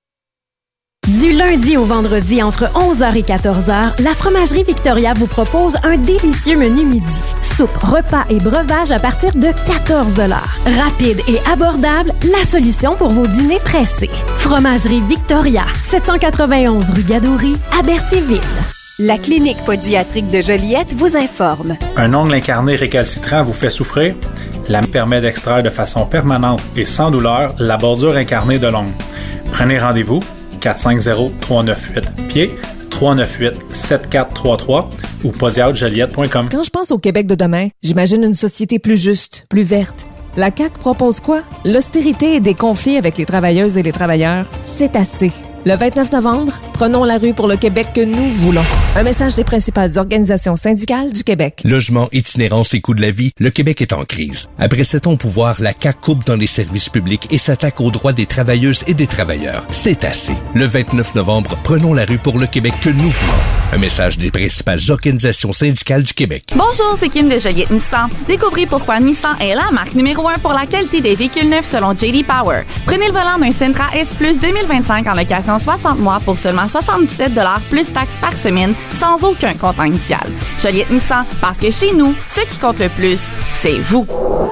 Du lundi au vendredi, entre onze heures et quatorze heures, la Fromagerie Victoria vous propose un délicieux menu midi. Soupe, repas et breuvage à partir de quatorze dollars. Rapide et abordable, la solution pour vos dîners pressés. Fromagerie Victoria, sept cent quatre-vingt-onze rue Gadouri, à Berthierville. La clinique podiatrique de Joliette vous informe. Un ongle incarné récalcitrant vous fait souffrir? La permet d'extraire de façon permanente et sans douleur la bordure incarnée de l'ongle. Prenez rendez-vous quatre cinq zéro, trois neuf huit pied, trois neuf huit, sept quatre trois trois ou podiatre joliette point com. Quand je pense au Québec de demain, j'imagine une société plus juste, plus verte. La C A Q propose quoi? L'austérité et des conflits avec les travailleuses et les travailleurs. C'est assez. Le vingt-neuf novembre, prenons la rue pour le Québec que nous voulons. Un message des principales organisations syndicales du Québec. Logement, itinérance et coût de la vie, le Québec est en crise. Après sept ans au pouvoir, la C A Q coupe dans les services publics et s'attaque aux droits des travailleuses et des travailleurs. C'est assez. Le vingt-neuf novembre, prenons la rue pour le Québec que nous voulons. Un message des principales organisations syndicales du Québec. Bonjour, c'est Kim de Joliette Nissan. Découvrez pourquoi Nissan est la marque numéro un pour la qualité des véhicules neufs selon J D Power. Prenez le volant d'un Sentra S Plus deux mille vingt-cinq en location soixante mois pour seulement soixante-dix-sept dollars plus taxes par semaine sans aucun comptant initial. Joliette Nissan, parce que chez nous, ce qui compte le plus, c'est vous.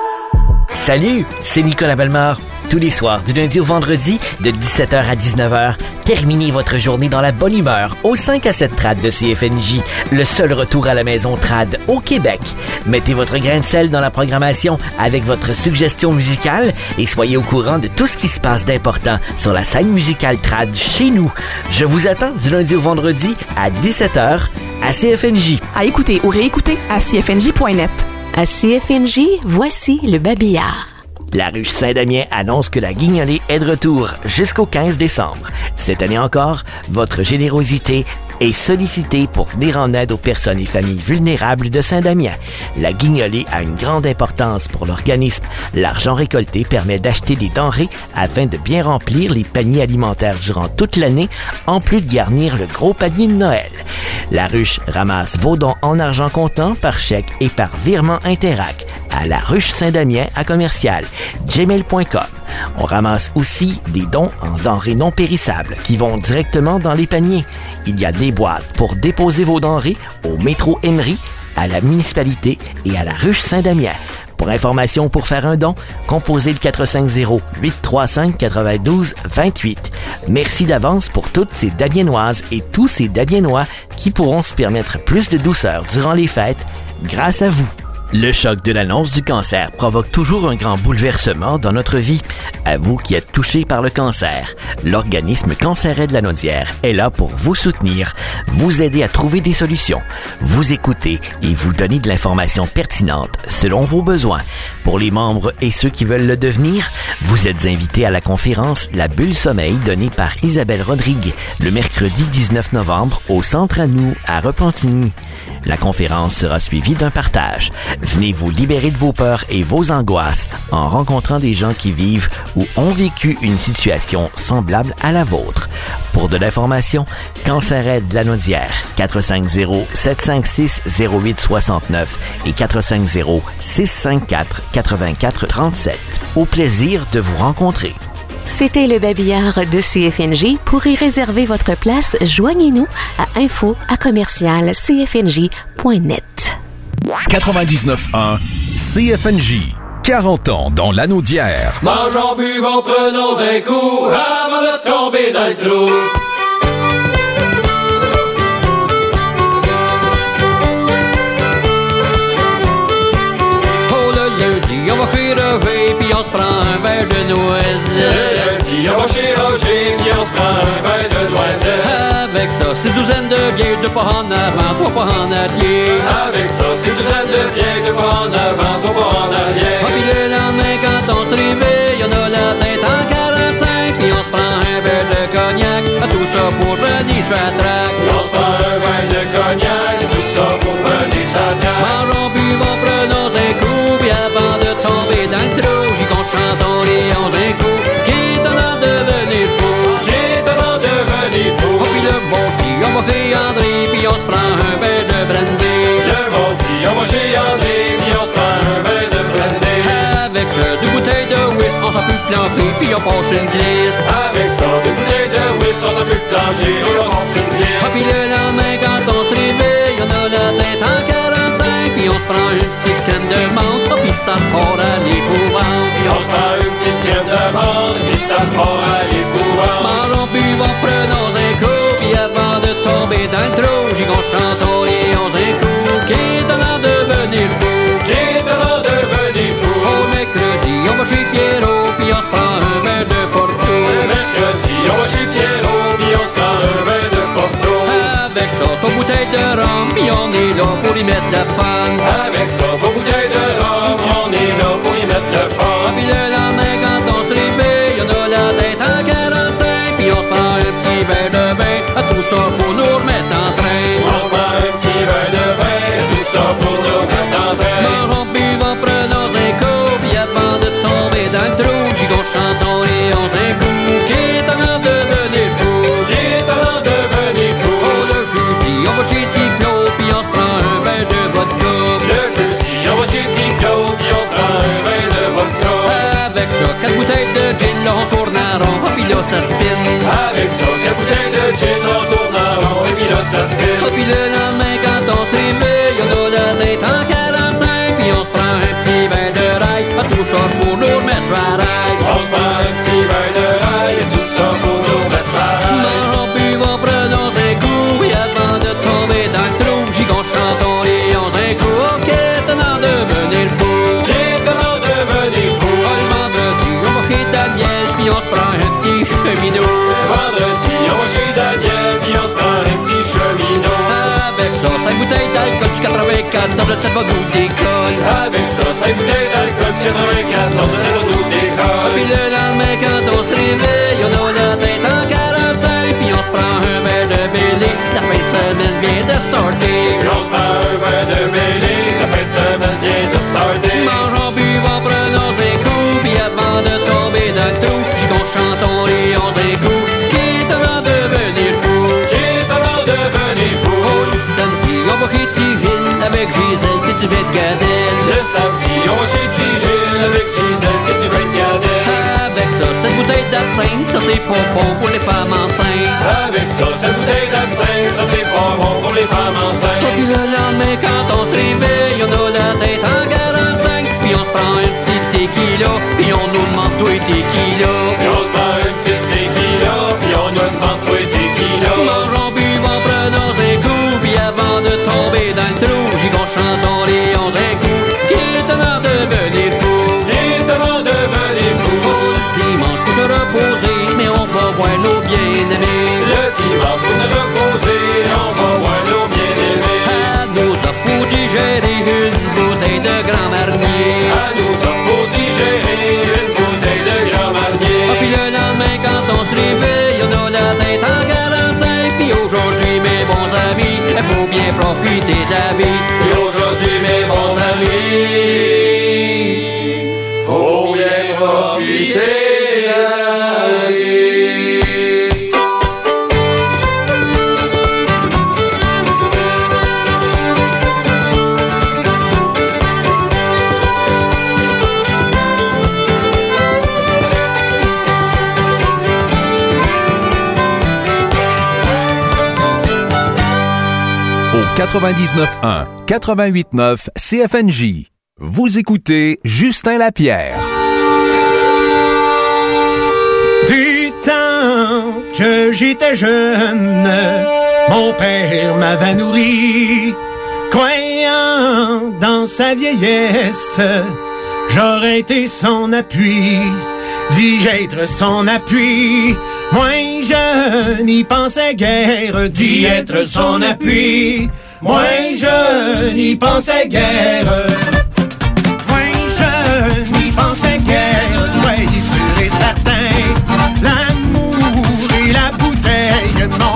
Salut, c'est Nicolas Bellemare. Tous les soirs, du lundi au vendredi, de dix-sept heures à dix-neuf heures, terminez votre journée dans la bonne humeur au cinq à sept Trad de C F N J, le seul retour à la maison Trad au Québec. Mettez votre grain de sel dans la programmation avec votre suggestion musicale et soyez au courant de tout ce qui se passe d'important sur la scène musicale Trad chez nous. Je vous attends du lundi au vendredi à dix-sept heures à C F N J. À écouter ou réécouter à c f n j point net. À C F N J, voici le babillard. La ruche Saint-Damien annonce que la guignolée est de retour jusqu'au quinze décembre. Cette année encore, votre générosité est sollicitée pour venir en aide aux personnes et familles vulnérables de Saint-Damien. La guignolée a une grande importance pour l'organisme. L'argent récolté permet d'acheter des denrées afin de bien remplir les paniers alimentaires durant toute l'année, en plus de garnir le gros panier de Noël. La ruche ramasse vos dons en argent comptant, par chèque et par virement Interac à la ruche Saint-Damien à commercial gmail point com. On ramasse aussi des dons en denrées non périssables qui vont directement dans les paniers. Il y a des boîtes pour déposer vos denrées au métro Emery, à la municipalité et à la ruche Saint-Damien. Pour information ou pour faire un don, composez le quatre cinq zéro, huit trois cinq, neuf deux deux huit. Merci d'avance pour toutes ces Damiennoises et tous ces Damiennois qui pourront se permettre plus de douceur durant les fêtes grâce à vous. Le choc de l'annonce du cancer provoque toujours un grand bouleversement dans notre vie. À vous qui êtes touchés par le cancer, l'organisme Canceraide Lanaudière est là pour vous soutenir, vous aider à trouver des solutions, vous écouter et vous donner de l'information pertinente selon vos besoins. Pour les membres et ceux qui veulent le devenir, vous êtes invités à la conférence La Bulle Sommeil donnée par Isabelle Rodrigue le mercredi dix-neuf novembre au Centre Anou à Repentigny. La conférence sera suivie d'un partage. Venez vous libérer de vos peurs et vos angoisses en rencontrant des gens qui vivent ou ont vécu une situation semblable à la vôtre. Pour de l'information, Canceraide Lanaudière, quatre cinq zéro, sept cinq six, zéro huit six neuf et quatre cinq zéro, six cinq quatre, huit quatre trois sept. Au plaisir de vous rencontrer. C'était le babillard de C F N J. Pour y réserver votre place, joignez-nous à info à commercial c f n j point net. quatre-vingt-dix-neuf un C F N J. quarante ans dans l'Anaudière. Mangeons, buvons, prenons un coup avant de tomber dans le trou. Oh, le lundi, on va chiroger, puis on se prend un verre de noisette. Le lundi, on va chiroger, puis on se prend un verre de noisette. Avec ça, c'est douzaine de bières, deux pas en avant, trois pas en arrière. Avec ça, c'est douzaine de bières, deux pas en avant, trois pas en arrière. Ah, puis le lendemain, là pour venir sur la traque. Puis on se prend un vin de cognac, tout ça pour venir sur la traque. Mangeons, buvons, prenons un coup, puis avant de tomber dans le trou, j'y qu'on chantons les onze un coup, qui est en train de devenir fou. Qui est en train de devenir fou. Oh, puis le bon dit, on va chez André, puis on se prend un verre de brandy. Le bon dit, on va chez André, puis on se prend un verre de brandy. Avec ça, deux bouteilles de whisk, on s'en peut planter, puis on passe une glisse. Avec ça, deux bouteilles de whisk, on s'en peut plancher, puis on passe une glisse. Ah, puis le lendemain, quand on se réveille, on a la tête en quarante-cinq, puis on se prend une petite canne de menthe, oh, puis ça part à l'épouvante. Puis on se prend une petite crème de menthe, puis ça part à l'épouvante. Mangeons, buvons, prenons un coup, puis avant de tomber dans le trou, j'y qu'on chantons les onze un coup, qui est en train de devenir fou. Qui est en train de devenir fou. Au mercredi, on va chez Pierrot, puis on se prend un verre de Porto. Le mercredi, on va chez Pierrot, puis on se prend un verre de Porto. Avec ça, ton bouteille de rhum, puis on est là pour y mettre la fun. Avec ça, vos bouteilles de rhum, puis on est là pour y mettre le fun. Ah, puis le lendemain, quand on se réveille, on a la tête en quarante-cinq, puis on se prend un petit verre de vin, à tout ça pour nous remettre en train. On se prend un petit verre de vin, tout ça pour nous mettre en train. Mangeons, buvons, prenons un coup, puis avant de tomber dans le trou, j'y qu'on chantons les onze un coup, qui est en train de devenir fou. Qui est en train de devenir fou. Oh, le jeudi, on va chez Ticlo, puis on se prend un verre de vodka. Le jeudi, on va chez Ticlo, puis on se prend un verre de vodka. Avec ça, quatre bouteilles de gin, là on tourne en rond, ah, puis là ça spin. Avec ça, quatre bouteilles de gin, on tourne en rond, et puis là ça spin. Ah, puis le lendemain, quand on se réveille, on a la tête en quarante-cinq, puis on se prend un petit verre de rail, ah, tout ça pour nous remettre à rail. On se prend un petit verre de rail, et tout ça pour nous mettre à rail. Mangeons, buvons, prenons un coup, et avant de tomber dans le trou, j'y qu'on chantons les onze un coup, ok, tenant de devenir fou. Qui est en train de devenir fou. Ah, le vendredi, on va chez Daniel, puis on se prend un petit cheminot. Le vendredi, on va chez Daniel, puis on se prend un petit cheminot. Avec ça, cinq bouteilles d'alcool du quatre-vingt-quatre, dans le sept va nous décolle. Avec ça, cinq bouteilles d'alcool du quatre-vingt-quatre, dans le sept va nous décolle. Puis le lendemain, quand on se réveille, on a la tête en quarante-cinq, puis on se prend un verre de Bailey, la fin de semaine vient de starter. Puis on se prend un verre de Bailey, la fin de semaine vient de starter. Mangeons, buvons, prenons un coup, puis avant de tomber dans le trou, j'y qu'on chantons les onze un coup, qui est en train de devenir fou. Qui est en train de devenir fou. Oh, le samedi, on va chez Tigil, avec Gisèle, si tu veux te garder. Le samedi, on va chez Tigil, avec Gisèle, si tu veux te garder. Avec ça, cette bouteille d'absinthe, ça c'est pas bon pour les femmes enceintes. Avec ça, cette bouteille d'absinthe, ça c'est pas bon pour les femmes enceintes. Et puis le lendemain, quand on se réveille, on a la tête en quarante-cinq, puis on se prend un petit tequila, puis on nous demande tout et tequila. Puis on se prend un petit tequila, puis on nous demande tout et tequila. Mangeons, buvons, prenons un coup, puis avant de tomber dans le trou, j'y qu'on chantons les onze un coup, qui est en train de devenir fou. Qui est en train de devenir fou. Oh, le dimanche, pour se reposer, mais on va voir nos bien-aimés. Le dimanche, pour se reposer, on va voir nos bien-aimés. À nos offres pour digérer une bouteille de Grand Marnier. À nos offres pour digérer une bouteille de Grand Marnier. Ah, puis le lendemain, quand on se réveille, on a la tête en quarante-cinq, puis aujourd'hui, mes bons amis, il faut bien profiter de la vie. Puis aujourd'hui, mes bons amis, faut bien profiter de la vie. quatre-vingt-dix-neuf un, quatre-vingt-huit neuf C F N J. Vous écoutez Justin Lapierre. Du temps que j'étais jeune, mon père m'avait nourri, croyant dans sa vieillesse, j'aurais été son appui, dis-je être son appui. Moins je n'y pensais guère, d'y être son appui. Moins je n'y pensais guère. Moins je n'y pensais guère, soyez sûr et certain. L'amour et la bouteille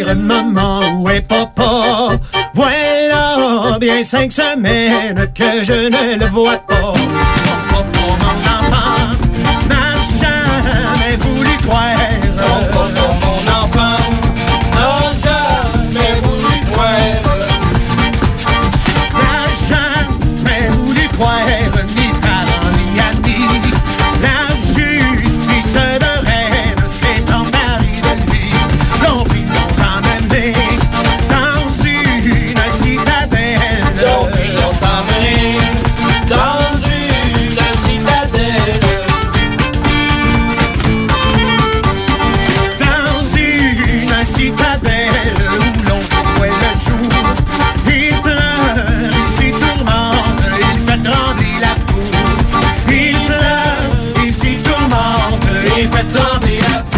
mère, maman, où est papa? Voilà bien cinq semaines que je ne le vois pas. Mon enfant n'a jamais voulu croire. Mon enfant n'a jamais voulu croire. N'a jamais voulu croire, ni parents ni amis. La justice de reine s'est emparée de lui. L'ont pris, l'ont emmené dans une citadelle. L'ont pris, l'ont emmené dans une citadelle. Dans une citadelle où l'on voit le jour. Il pleure, il s'y tourmente, il fait trembler la cour. Il pleure, il s'y tourmente, il fait trembler la cour.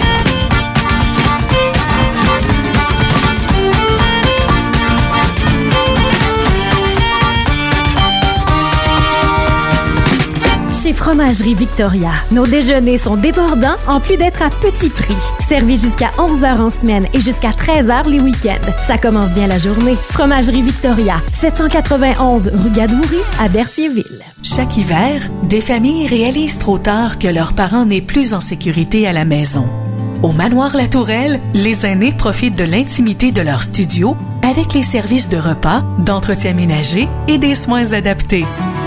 Chez Fromagerie Victoria, nos déjeuners sont débordants en plus d'être à petit prix. Servis jusqu'à onze heures en semaine et jusqu'à treize heures les week-ends. Ça commence bien la journée. Fromagerie Victoria, sept cent quatre-vingt-onze rue Gadoury à Berthierville. Chaque hiver, des familles réalisent trop tard que leurs parents n'est plus en sécurité à la maison. Au Manoir La Tourelle, les aînés profitent de l'intimité de leur studio avec les services de repas, d'entretien ménager et des soins adaptés.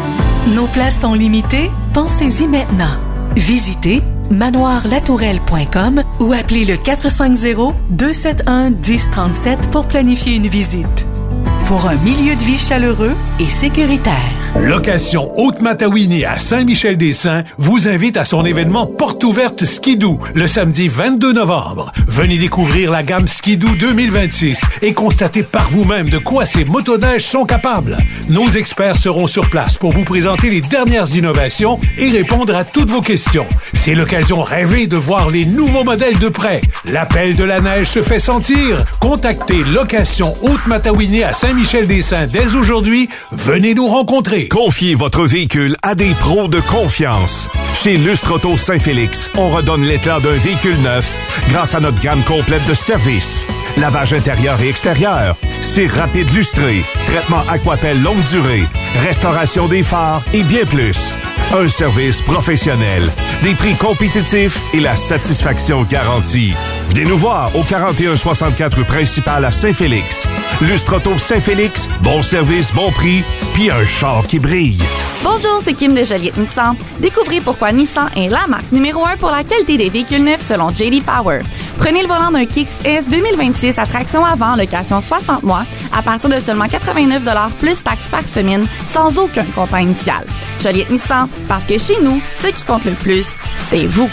Nos places sont limitées, pensez-y maintenant. Visitez manoir la tourelle point com ou appelez le quatre cinq zéro, deux sept un, un zéro trois sept pour planifier une visite. Pour un milieu de vie chaleureux et sécuritaire. Location Haute-Matawini à Saint-Michel-des-Saints vous invite à son événement Porte ouverte Skidoo le samedi vingt-deux novembre. Venez découvrir la gamme Skidoo deux mille vingt-six et constatez par vous-même de quoi ces motoneiges sont capables. Nos experts seront sur place pour vous présenter les dernières innovations et répondre à toutes vos questions. C'est l'occasion rêvée de voir les nouveaux modèles de près. L'appel de la neige se fait sentir. Contactez Location Haute-Matawini à Saint-Michel-des-Saints dès aujourd'hui. Venez nous rencontrer. Confiez votre véhicule à des pros de confiance. Chez Lustre Auto Saint-Félix, on redonne l'éclat d'un véhicule neuf grâce à notre gamme complète de services. Lavage intérieur et extérieur, cire rapide lustrée, traitement Aquapel longue durée, restauration des phares et bien plus. Un service professionnel, des prix compétitifs et la satisfaction garantie. Venez nous voir au quarante et un soixante-quatre rue principale à Saint-Félix. Lustre Auto Saint-Félix, bon service, bon prix, puis un char qui brille. Bonjour, c'est Kim de Joliette Nissan. Découvrez pourquoi Nissan est la marque numéro un pour la qualité des véhicules neufs selon J D Power. Prenez le volant d'un Kicks S deux mille vingt-six à traction avant, location soixante mois, à partir de seulement quatre-vingt-neuf dollars plus taxes par semaine, sans aucun comptant initial. Joliette Nissan, parce que chez nous, ce qui compte le plus, c'est vous.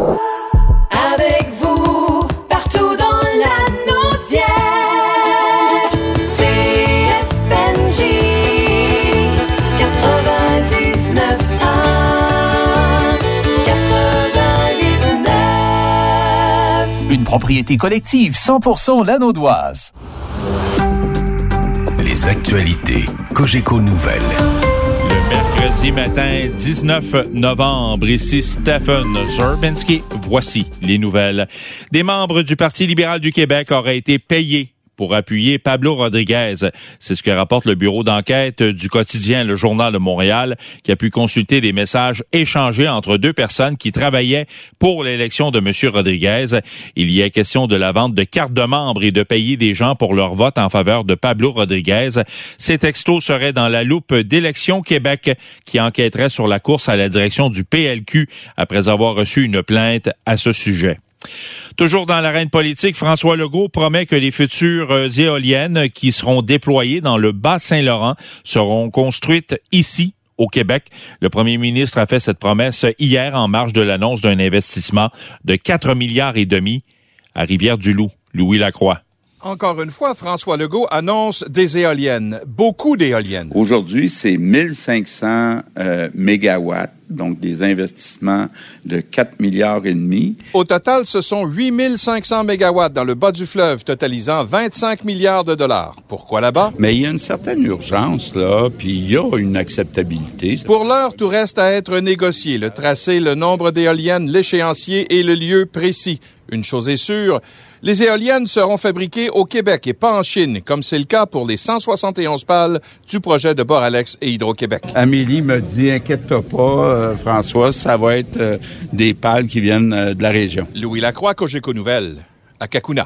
Avec vous, partout dans la Naudière, C F N J quatre-vingt-dix-neuf un, quatre-vingt-huit neuf. Une propriété collective cent pour cent Lanaudoise. Les actualités Cogeco Nouvelles. Mercredi matin, dix-neuf novembre, ici Stephen Zerbinski. Voici les nouvelles. Des membres du Parti libéral du Québec auraient été payés pour appuyer Pablo Rodriguez. C'est ce que rapporte le bureau d'enquête du quotidien Le Journal de Montréal, qui a pu consulter des messages échangés entre deux personnes qui travaillaient pour l'élection de M. Rodriguez. Il y a question de la vente de cartes de membres et de payer des gens pour leur vote en faveur de Pablo Rodriguez. Ces textos seraient dans la loupe d'Élections Québec, qui enquêterait sur la course à la direction du P L Q après avoir reçu une plainte à ce sujet. Toujours dans l'arène politique, François Legault promet que les futures éoliennes qui seront déployées dans le Bas-Saint-Laurent seront construites ici, au Québec. Le premier ministre a fait cette promesse hier en marge de l'annonce d'un investissement de quatre milliards et demi à Rivière-du-Loup. Louis Lacroix. Encore une fois, François Legault annonce des éoliennes, beaucoup d'éoliennes. Aujourd'hui, c'est mille cinq cents euh, mégawatts, donc des investissements de quatre milliards et demi. Au total, ce sont huit mille cinq cents mégawatts dans le bas du fleuve, totalisant vingt-cinq milliards de dollars. Pourquoi là-bas? Mais il y a une certaine urgence, là, puis il y a une acceptabilité. Pour l'heure, tout reste à être négocié. Le tracé, le nombre d'éoliennes, l'échéancier et le lieu précis. Une chose est sûre, Les éoliennes seront fabriquées au Québec et pas en Chine, comme c'est le cas pour les cent soixante et onze pales du projet de Boralex et Hydro-Québec. Amélie me dit, inquiète-toi pas, euh, François, ça va être euh, des pales qui viennent euh, de la région. Louis Lacroix, Cogeco Nouvelles, à Kakuna.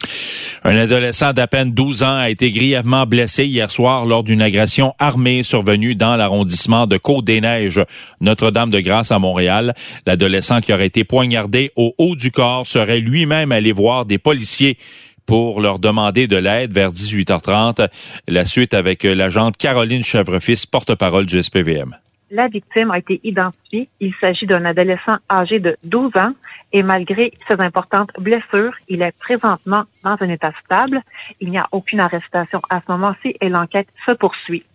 Un adolescent d'à peine douze ans a été grièvement blessé hier soir lors d'une agression armée survenue dans l'arrondissement de Côte-des-Neiges, Notre-Dame-de-Grâce à Montréal. L'adolescent qui aurait été poignardé au haut du corps serait lui-même allé voir des policiers pour leur demander de l'aide vers dix-huit heures trente. La suite avec l'agente Caroline Chèvrefils, porte-parole du S P V M. La victime a été identifiée. Il s'agit d'un adolescent âgé de douze ans et malgré ces importantes blessures, il est présentement dans un état stable. Il n'y a aucune arrestation à ce moment-ci et l'enquête se poursuit.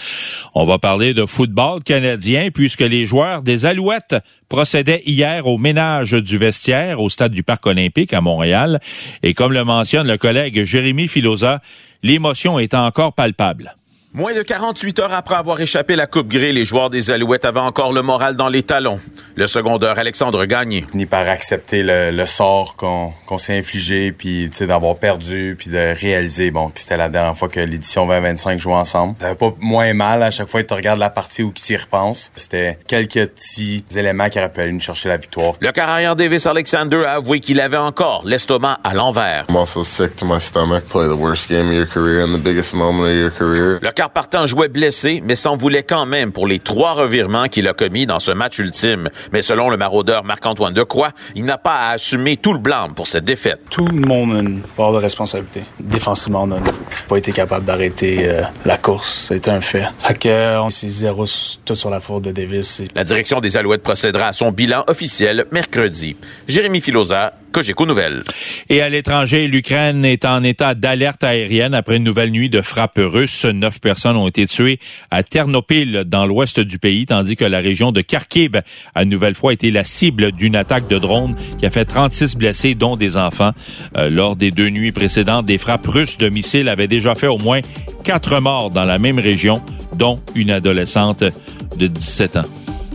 On va parler de football canadien puisque les joueurs des Alouettes procédaient hier au ménage du vestiaire au stade du Parc olympique à Montréal. Et comme le mentionne le collègue Jérémy Filosa, l'émotion est encore palpable. Moins de quarante-huit heures après avoir échappé la Coupe Grey, les joueurs des Alouettes avaient encore le moral dans les talons. Le secondeur Alexandre Gagné. Ni par accepter le, le sort qu'on, qu'on s'est infligé, puis tu sais d'avoir perdu, puis de réaliser bon que c'était la dernière fois que l'édition vingt vingt-cinq jouait ensemble. Ça fait pas moins mal à chaque fois que tu regardes la partie ou que tu y repenses. C'était quelques petits éléments qui auraient pu aller nous chercher la victoire. Le carrière Davis Alexander a avoué qu'il avait encore l'estomac à l'envers. I'm also sick to my stomach. Play the worst game of your career and the biggest moment of your career. Le quart partant jouait blessé, mais s'en voulait quand même pour les trois revirements qu'il a commis dans ce match ultime. Mais selon le maraudeur Marc-Antoine Decroix, il n'a pas à assumer tout le blâme pour cette défaite. Tout le monde a une part de responsabilité. Défensivement, on n'a pas été capable d'arrêter euh, la course. Ça a été un fait. Fait que, on s'est zéro tout sur la faute de Davis. La direction des Alouettes procédera à son bilan officiel mercredi. Jérémy Filosa, Cogeco Nouvelles. Et à l'étranger, l'Ukraine est en état d'alerte aérienne après une nouvelle nuit de frappes russes. Neuf personnes ont été tuées à Ternopil, dans l'ouest du pays, tandis que la région de Kharkiv a une nouvelle fois été la cible d'une attaque de drone qui a fait trente-six blessés, dont des enfants. Euh, lors des deux nuits précédentes, des frappes russes de missiles avaient déjà fait au moins quatre morts dans la même région, dont une adolescente de dix-sept ans.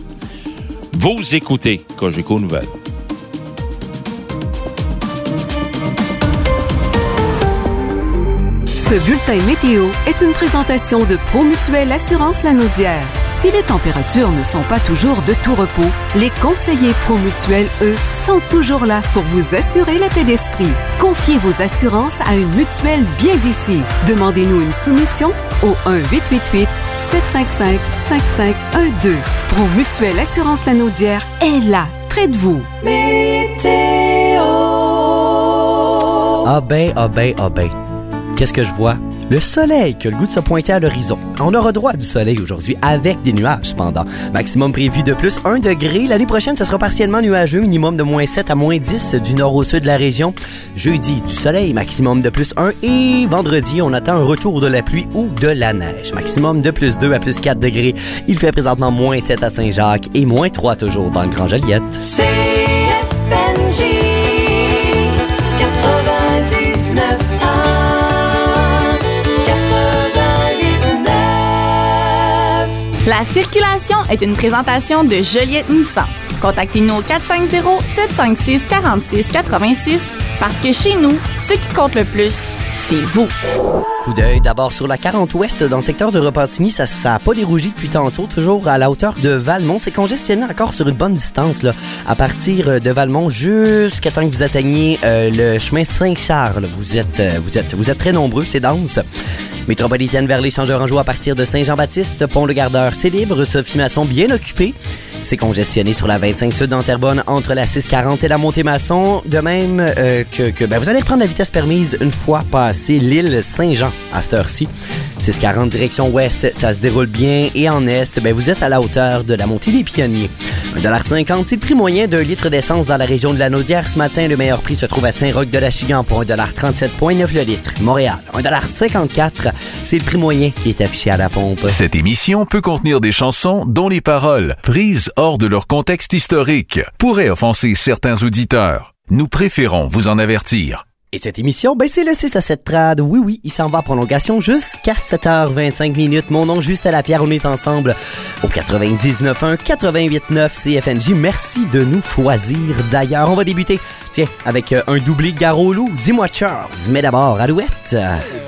Vous écoutez Cogeco Nouvelles. Ce bulletin météo est une présentation de Promutuelle Assurance Lanaudière. Si les températures ne sont pas toujours de tout repos, les conseillers Promutuelle, eux, sont toujours là pour vous assurer la paix d'esprit. Confiez vos assurances à une mutuelle bien d'ici. Demandez-nous une soumission au un huit huit huit sept cinq cinq cinq cinq un deux. Promutuelle Assurance Lanaudière est là, près de vous. Météo. Ah ben, ah ben, ah ben. Qu'est-ce que je vois? Le soleil qui a le goût de se pointer à l'horizon. On aura droit à du soleil aujourd'hui avec des nuages cependant. Maximum prévu de plus un degré. L'année prochaine, ce sera partiellement nuageux, minimum de moins sept à moins dix du nord au sud de la région. Jeudi, du soleil, maximum de plus un. Et vendredi, on attend un retour de la pluie ou de la neige. Maximum de plus deux à plus quatre degrés. Il fait présentement moins sept à Saint-Jacques et moins trois toujours dans le Grand Joliette. C F N J quatre-vingt-dix-neuf La circulation est une présentation de Joliette Nissan. Contactez-nous au quatre cinq zéro sept cinq six quatre six quatre six parce que chez nous, ce qui compte le plus, c'est vous. Coup d'œil d'abord sur la quarante ouest dans le secteur de Repentigny. Ça n'a pas dérougi depuis tantôt, toujours à la hauteur de Valmont. C'est congestionné encore sur une bonne distance, là, à partir de Valmont jusqu'à temps que vous atteigniez euh, le chemin Saint-Charles. Vous êtes, euh, vous êtes, vous êtes très nombreux, c'est dense. Métropolitaine vers l'échangeur-en-joue à partir de Saint-Jean-Baptiste, Pont-le-Gardeur, c'est libre. Sophie Masson bien occupé. C'est congestionné sur la vingt-cinq sud en Terrebonne entre la six quarante et la Montée-Masson. De même euh, que, que ben, vous allez prendre la vitesse permise une fois passé l'île Saint-Jean à cette heure-ci. six quarante direction ouest, ça se déroule bien. Et en est, ben, vous êtes à la hauteur de la montée des Pionniers. un dollar cinquante, c'est le prix moyen d'un litre d'essence dans la région de la Naudière. Ce matin, le meilleur prix se trouve à Saint-Roch-de-la-Chigan pour un dollar trente-sept virgule neuf le litre. Montréal, un dollar cinquante-quatre, c'est le prix moyen qui est affiché à la pompe. Cette émission peut contenir des chansons dont les paroles, prises hors de leur contexte historique, pourraient offenser certains auditeurs. Nous préférons vous en avertir. Et cette émission, ben c'est le six à sept trad. Oui, oui, il s'en va en prolongation jusqu'à sept heures vingt-cinq minutes. Mon nom, Juste à la Pierre, on est ensemble au quatre-vingt-dix-neuf un, quatre-vingt-huit neuf C F N J. Merci de nous choisir. D'ailleurs, on va débuter, tiens, avec euh, un doublé Garolou. Dis-moi Charles, mais d'abord, Alouette.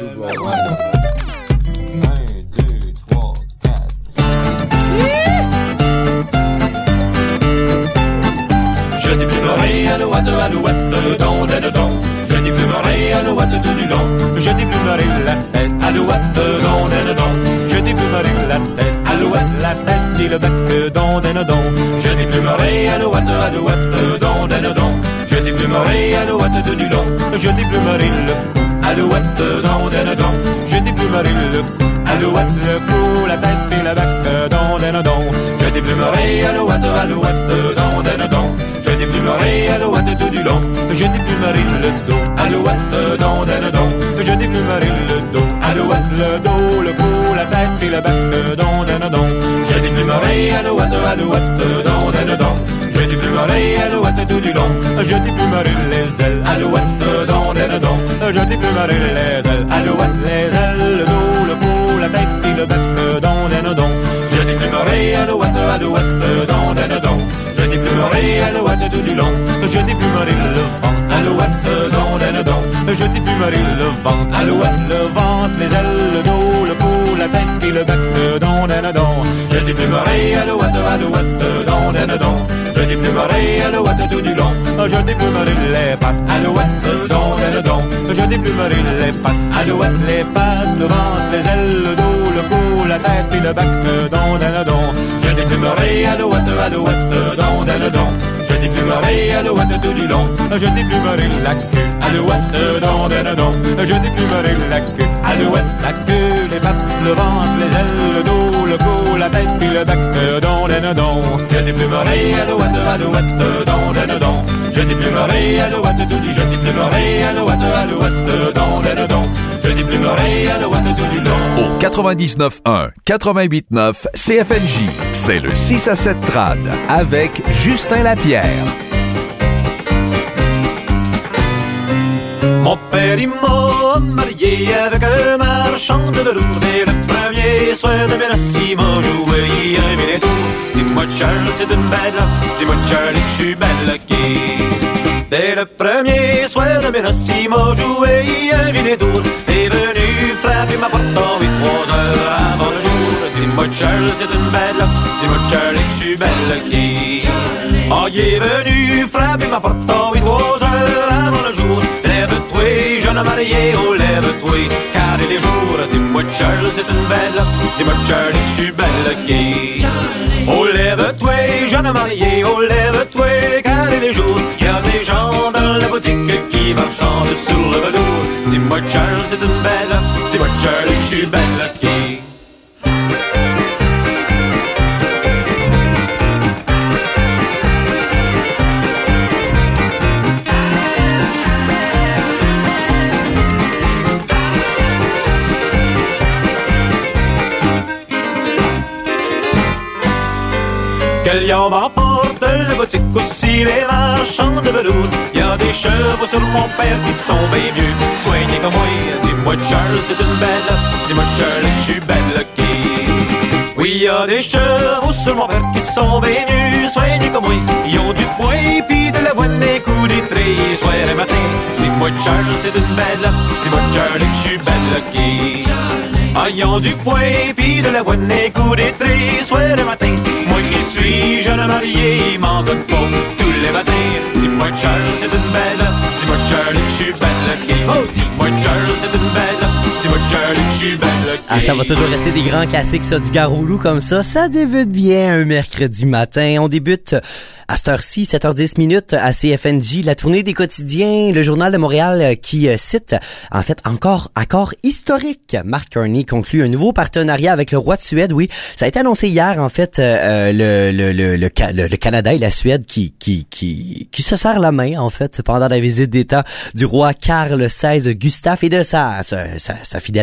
Je dis plumerai, alouette, alouette, don, don, don. Je dis plumerai, alouette, tout du long. Je dis plumerai la tête, alouette, don, don, don. Je dis plumerai la tête, alouette, la tête, et le bec, don, don, don. Je dis plumerai, alouette, alouette, don, don, don. Je dis plumerai, alouette, tout du long. Je dis plumerai le cou, alouette, don, don, don. Je dis plumerai le cou, alouette, le cou, la tête, et le bec, don, don, don. Je dis plumerai, alouette, alouette, don, don, don. Je dis plumerai, alouette tout du long. Je dis plumerai le dos, alouette, don, don, don. Je dis plumerai le dos, alouette, le dos, le cou, la tête et le bec, don, don, don. Je dis plumerai, alouette, alouette, don, don, don. Je dis plumerai, alouette tout du long. Je dis plumerai les ailes, alouette, don, don, don. Je dis plumerai les ailes, alouette, les ailes, le dos, le cou, la tête et le bec, don, don, don. Je dis plumerai, alouette, alouette, don, don, don. Je dis plumerai, alouette tout du long. Je dis plumerai le vent, alouette, don, don, don. Je dis plumerai le vent, alouette, le ventre, les ailes, le dos, le cou, la tête et le bec, don, don, don. Je dis plumerai, alouette, alouette, don, don, don. Je dis plumerai, alouette tout du long. Je dis plumerai les pattes, alouette, don, don, don. Je dis plumerai les pattes, alouette, les pattes, le ventre, les ailes, le dos, le cou, la tête et le bec, don, don, don. Je dis plumerai, alouette, alouette, don, don, don. Je dis plumerai, alouette tout du long. Je dis plumerai la queue, alouette, don, don, don. Je dis plumerai la queue, alouette, la queue, les pattes, le ventre, les ailes, le dos, le cou, la tête et le bec, don, don, don. Je dis plumerai, alouette, alouette, don, don, don. Je dis plumerai, alouette tout du, je dis plumerai, alouette, alouette, don, don, don. Je dis plumerai, alouette tout du long. Au quatre-vingt-dix-neuf un, quatre-vingt-huit neuf C F N J, c'est le six à sept trad avec Justin Lapierre. Mon père, il m'a marié avec un marchand de velours. Dès le premier soir de mes noces, il m'a joué un billet tour. Dis-moi Charles, c'est une belle là. Dis-moi Charlie, je suis belle lucky. Dès le premier soir de mes noces, il m'a joué un billet tour. Est venu frapper ma porte en huit, trois heures avant le jour. Dis-moi Charles, c'est une belle là. Dis-moi Charlie, je suis belle lucky. Oh, il est venu frapper ma porte en huit, trois heures avant le jour. Lève-toi, jeune marié, oh lève-toi, car il est jour. Dis-moi Charles, c'est une belle, dis-moi Charlie, je suis belle lucky. Oh lève-toi, jeune marié, oh lève-toi, car il est jour. Il y a des gens dans la boutique qui marchandent sur le velours. Dis-moi Charles, c'est une belle, dis-moi Charlie, je suis belle lucky. Que lion m'emporte la boutique aussi les marchands de velours. Y a des chevaux sur mon père qui sont bien mieux soignés comme moi. Dis-moi Charles, c'est une belle, dis-moi Charlie, je suis belle lucky. Oui, y a des chevaux sur mon père qui sont bien mieux soignés comme moi. Ils ont du foin pis de l'avoine et coups d'étrille soir et matin. Dis-moi Charles, c'est une belle, dis-moi Charlie, je suis belle lucky. Ah, ils ont du foin pis de l'avoine et coups d'étrille soir et matin. Moi qui suis jeune marié, il m'en donne pas tous les matins. Dis-moi Charles, c'est une belle, dis-moi Charlie, je suis belle lucky. Oh, dis-moi Charles, c'est une belle, dis-moi Charlie, je suis belle lucky. Ah, ça va toujours rester des grands classiques, ça, du Garolou comme ça. Ça débute bien un mercredi matin. On débute à cette heure-ci, sept heures dix minutes, à C F N J, la tournée des quotidiens, le Journal de Montréal qui euh, cite, en fait, encore accord historique. Mark Carney conclut un nouveau partenariat avec le roi de Suède. Oui, ça a été annoncé hier, en fait, euh, le, le, le, le, le, le Canada et la Suède qui, qui, qui, qui se serrent la main, en fait, pendant la visite d'État du roi Carl seize Gustave et de sa, sa, sa, sa fidèle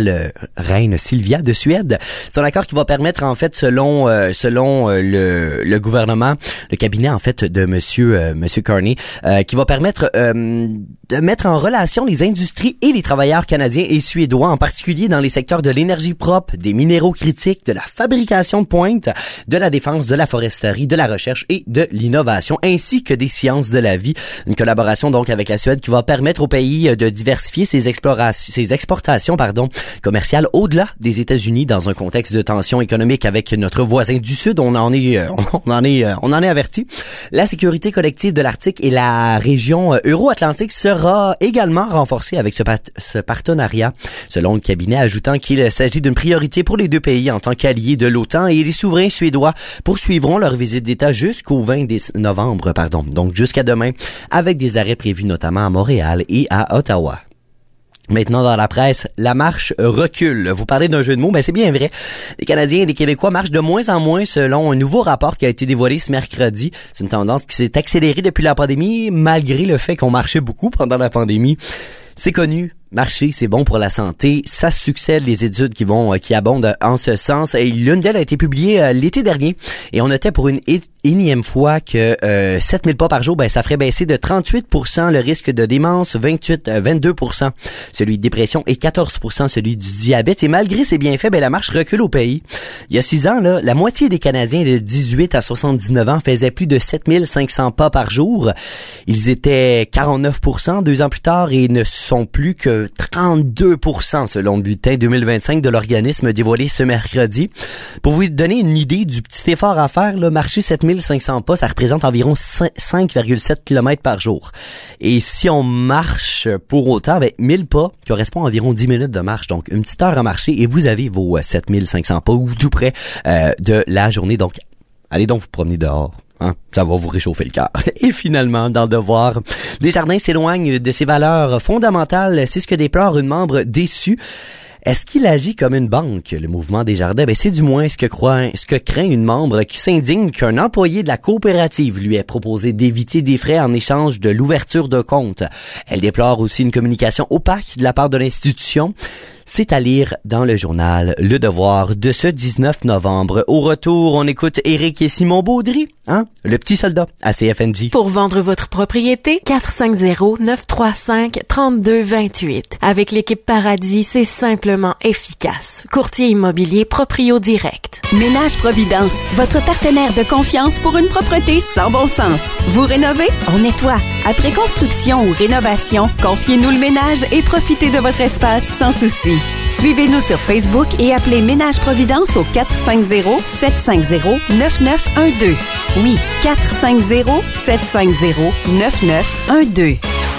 reine Sylvia de Suède. C'est un accord qui va permettre, en fait, selon euh, selon euh, le, le gouvernement, le cabinet, en fait, de Monsieur euh, Monsieur Carney, euh, qui va permettre euh, de mettre en relation les industries et les travailleurs canadiens et suédois, en particulier dans les secteurs de l'énergie propre, des minéraux critiques, de la fabrication de pointe, de la défense, de la foresterie, de la recherche et de l'innovation, ainsi que des sciences de la vie. Une collaboration donc avec la Suède qui va permettre au pays de diversifier ses explorations, ses exportations, pardon, commerciales au-delà des États-Unis dans un contexte de tension économique avec notre voisin du Sud. On en est, on en est, on en est averti. La sécurité collective de l'Arctique et la région euro-atlantique sera également renforcée avec ce, pat- ce partenariat, selon le cabinet, ajoutant qu'il s'agit d'une priorité pour les deux pays en tant qu'alliés de l'OTAN, et les souverains suédois poursuivront leur visite d'État jusqu'au vingt novembre, pardon, donc jusqu'à demain, avec des arrêts prévus notamment à Montréal et à Ottawa. Maintenant, dans la presse, la marche recule. Vous parlez d'un jeu de mots, mais c'est bien vrai. Les Canadiens et les Québécois marchent de moins en moins selon un nouveau rapport qui a été dévoilé ce mercredi. C'est une tendance qui s'est accélérée depuis la pandémie, malgré le fait qu'on marchait beaucoup pendant la pandémie. C'est connu. Marcher, c'est bon pour la santé. Ça succède les études qui vont, qui abondent en ce sens. Et l'une d'elles a été publiée euh, l'été dernier. Et on notait pour une é- énième fois que euh, sept mille pas par jour, ben ça ferait baisser de trente-huit pour cent le risque de démence, vingt-huit, euh, vingt-deux pour cent celui de dépression et quatorze pour cent celui du diabète. Et malgré ces bienfaits, ben la marche recule au pays. Il y a six ans, là, la moitié des Canadiens de dix-huit à soixante-dix-neuf ans faisaient plus de sept mille cinq cents pas par jour. Ils étaient quarante-neuf pour cent deux ans plus tard et ne sont plus que trente-deux pour cent selon le bulletin deux mille vingt-cinq de l'organisme dévoilé ce mercredi. Pour vous donner une idée du petit effort à faire, là, marcher sept mille cinq cents pas, ça représente environ cinq virgule sept kilomètres par jour. Et si on marche pour autant, ben, mille pas correspond à environ dix minutes de marche. Donc, une petite heure à marcher et vous avez vos sept mille cinq cents pas ou tout près euh, de la journée. Donc, allez donc vous promener dehors. Hein, ça va vous réchauffer le cœur. Et finalement, dans le devoir, Desjardins s'éloigne de ses valeurs fondamentales. C'est ce que déplore une membre déçue. Est-ce qu'il agit comme une banque, le mouvement Desjardins? Ben, c'est du moins ce que croit, ce que craint une membre qui s'indigne qu'un employé de la coopérative lui ait proposé d'éviter des frais en échange de l'ouverture de compte. Elle déplore aussi une communication opaque de la part de l'institution. C'est à lire dans le journal Le Devoir de ce dix-neuf novembre. Au retour, on écoute Éric et Simon Baudry, hein, le petit soldat à C F N J. Pour vendre votre propriété, quatre cinq zéro, neuf trois cinq, trois deux deux huit. Avec l'équipe Paradis, c'est simplement efficace. Courtier immobilier Proprio Direct. Ménage Providence, votre partenaire de confiance pour une propreté sans bon sens. Vous rénovez? On nettoie. Après construction ou rénovation, confiez-nous le ménage et profitez de votre espace sans souci. Suivez-nous sur Facebook et appelez Ménage Providence au quatre cinq zéro, sept cinq zéro, neuf neuf un deux. Oui, quatre cinq zéro, sept cinq zéro, neuf neuf un deux.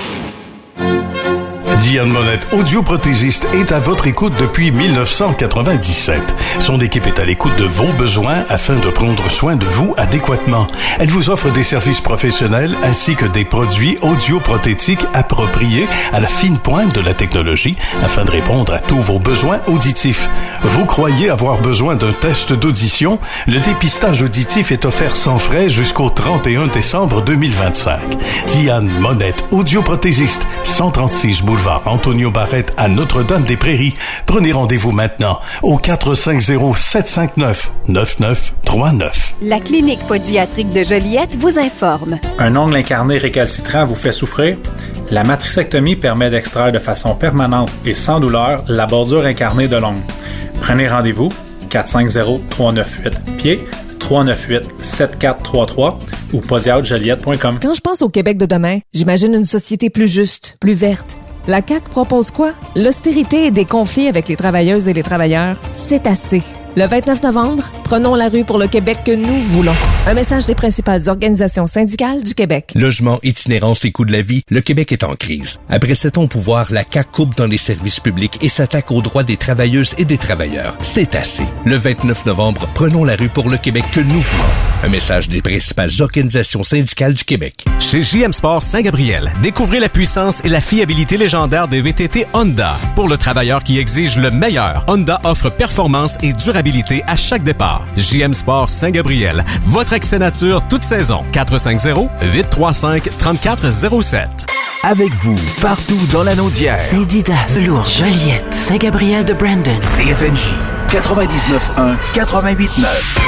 Diane Monette, audioprothésiste, est à votre écoute depuis mille neuf cent quatre-vingt-dix-sept. Son équipe est à l'écoute de vos besoins afin de prendre soin de vous adéquatement. Elle vous offre des services professionnels ainsi que des produits audioprothétiques appropriés à la fine pointe de la technologie afin de répondre à tous vos besoins auditifs. Vous croyez avoir besoin d'un test d'audition? Le dépistage auditif est offert sans frais jusqu'au trente et un décembre deux mille vingt-cinq. Diane Monette, audioprothésiste, cent trente-six boulevard Antonio Barrette à Notre-Dame-des-Prairies. Prenez rendez-vous maintenant au quatre cinq zéro, sept cinq neuf, neuf neuf trois neuf. La clinique pédiatrique de Joliette vous informe. Un ongle incarné récalcitrant vous fait souffrir? La matrixectomie permet d'extraire de façon permanente et sans douleur la bordure incarnée de l'ongle. Prenez rendez-vous quatre cinq zéro, trois neuf huit pieds, trois neuf huit, sept quatre trois trois ou podiatre joliette point com. Quand je pense au Québec de demain, j'imagine une société plus juste, plus verte. La C A Q propose quoi? L'austérité et des conflits avec les travailleuses et les travailleurs. C'est assez. Le vingt-neuf novembre, prenons la rue pour le Québec que nous voulons. Un message des principales organisations syndicales du Québec. Logement, itinérance et coût de la vie, le Québec est en crise. Après sept ans au pouvoir, la C A Q coupe dans les services publics et s'attaque aux droits des travailleuses et des travailleurs. C'est assez. Le vingt-neuf novembre, prenons la rue pour le Québec que nous voulons. Un message des principales organisations syndicales du Québec. Chez J M Sport Saint-Gabriel, découvrez la puissance et la fiabilité légendaire des V T T Honda. Pour le travailleur qui exige le meilleur, Honda offre performance et durabilité à chaque départ. J M Sport Saint-Gabriel, votre accès nature toute saison. quatre cinq zéro, huit trois cinq, trois quatre zéro sept. Avec vous, partout dans la Naudière. Saint-Didas, Lourdes, Joliette, Saint-Gabriel de Brandon. C F N J quatre-vingt-dix-neuf un, quatre-vingt-huit neuf.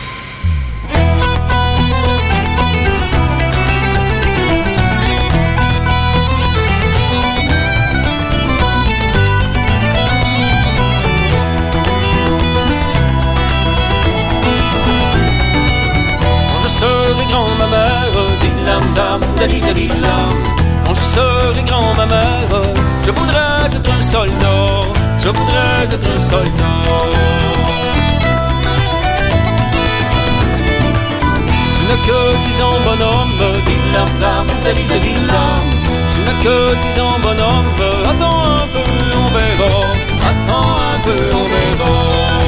Ma mère, dilam dam, dalilam. Quand je serai grand, ma mère, je voudrais être un soldat, je voudrais être un soldat. Tu n'as que dix ans, bonhomme, dilam dam, dalilam. Tu n'as que dix ans, bonhomme, attends un peu, on verra, attends un peu, on verra.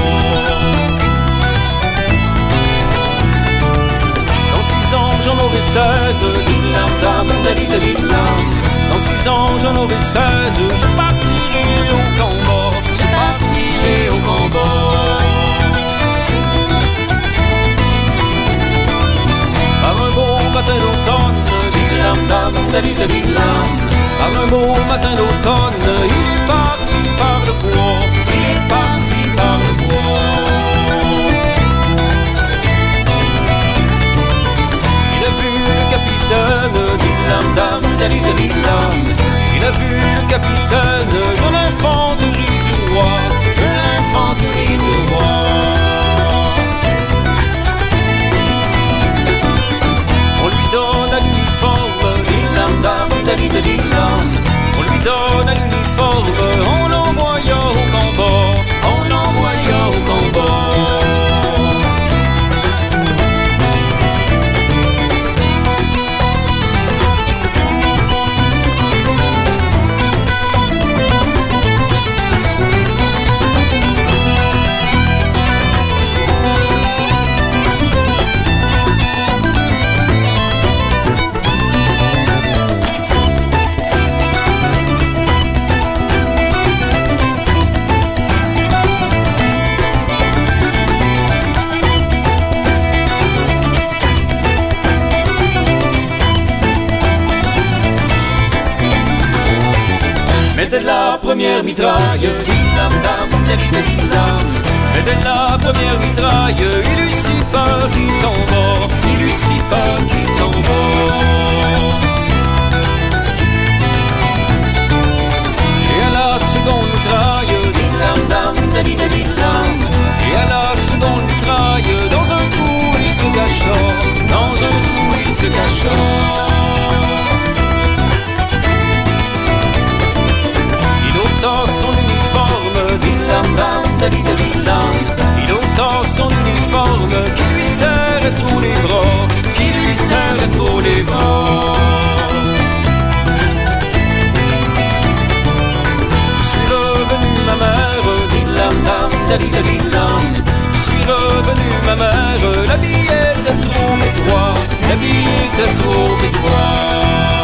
J'en aurai seize, dilam dam, dalilam. Dans six ans j'en aurai seize, je partirai au combat, je partirai au combat. Par un beau matin d'automne, dilam dam, dalilam. Par un beau matin d'automne, il est parti par le bois, il est parti par le bois. Dilam dam, dalilam. Il a vu le capitaine de l'infanterie du roi, de l'infanterie du roi. On lui donne un uniforme, dilam dam, dalilam. On lui donne un uniforme, on l'envoya au combat, on l'envoya au combat. Mais dès la première mitraille, dilam dam, dalilam. Mais dès la première mitraille, il eut si peur qu'il tomba, il eut si peur qu'il tomba. Et à la seconde mitraille, dilam dam, dalilam. Et à la seconde mitraille, dans un trou il se cacha, dans un trou il se cacha. Dans son uniforme, dilam dam, dalilam. Il ôta son uniforme qui lui serrait trop les bras, qui lui serrait trop les bras. Je suis revenu ma mère, dilam dam, dalilam. Je suis revenu ma mère, l'habit était trop étroit, l'habit était trop étroit.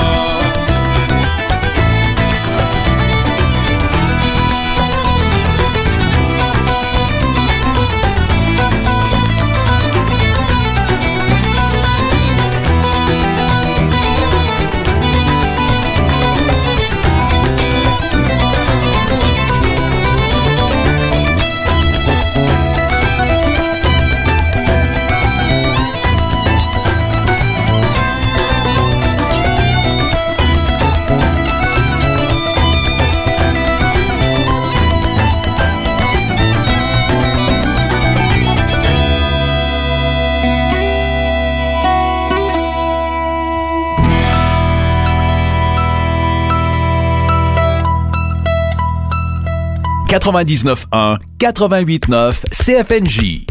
quatre-vingt-dix-neuf un, quatre-vingt-huit neuf C F N J.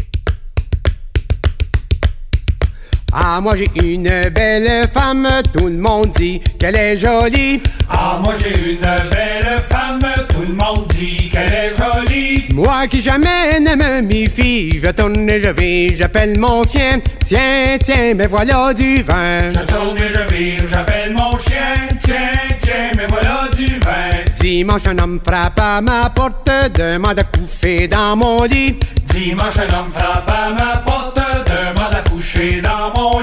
Ah, moi j'ai une belle femme, tout le monde dit qu'elle est jolie. Ah, moi j'ai une belle femme, tout le monde dit qu'elle est jolie. Moi qui jamais ne me méfie, je tourne et je vais, j'appelle mon chien. Tiens, tiens, mais voilà du vin. Je tourne et je vire, j'appelle mon chien. Tiens, tiens, mais voilà du vin. Dimanche, un homme frappe à ma porte, demande à coucher dans mon lit. Dimanche, un homme frappe à ma porte, demande à coucher dans mon lit.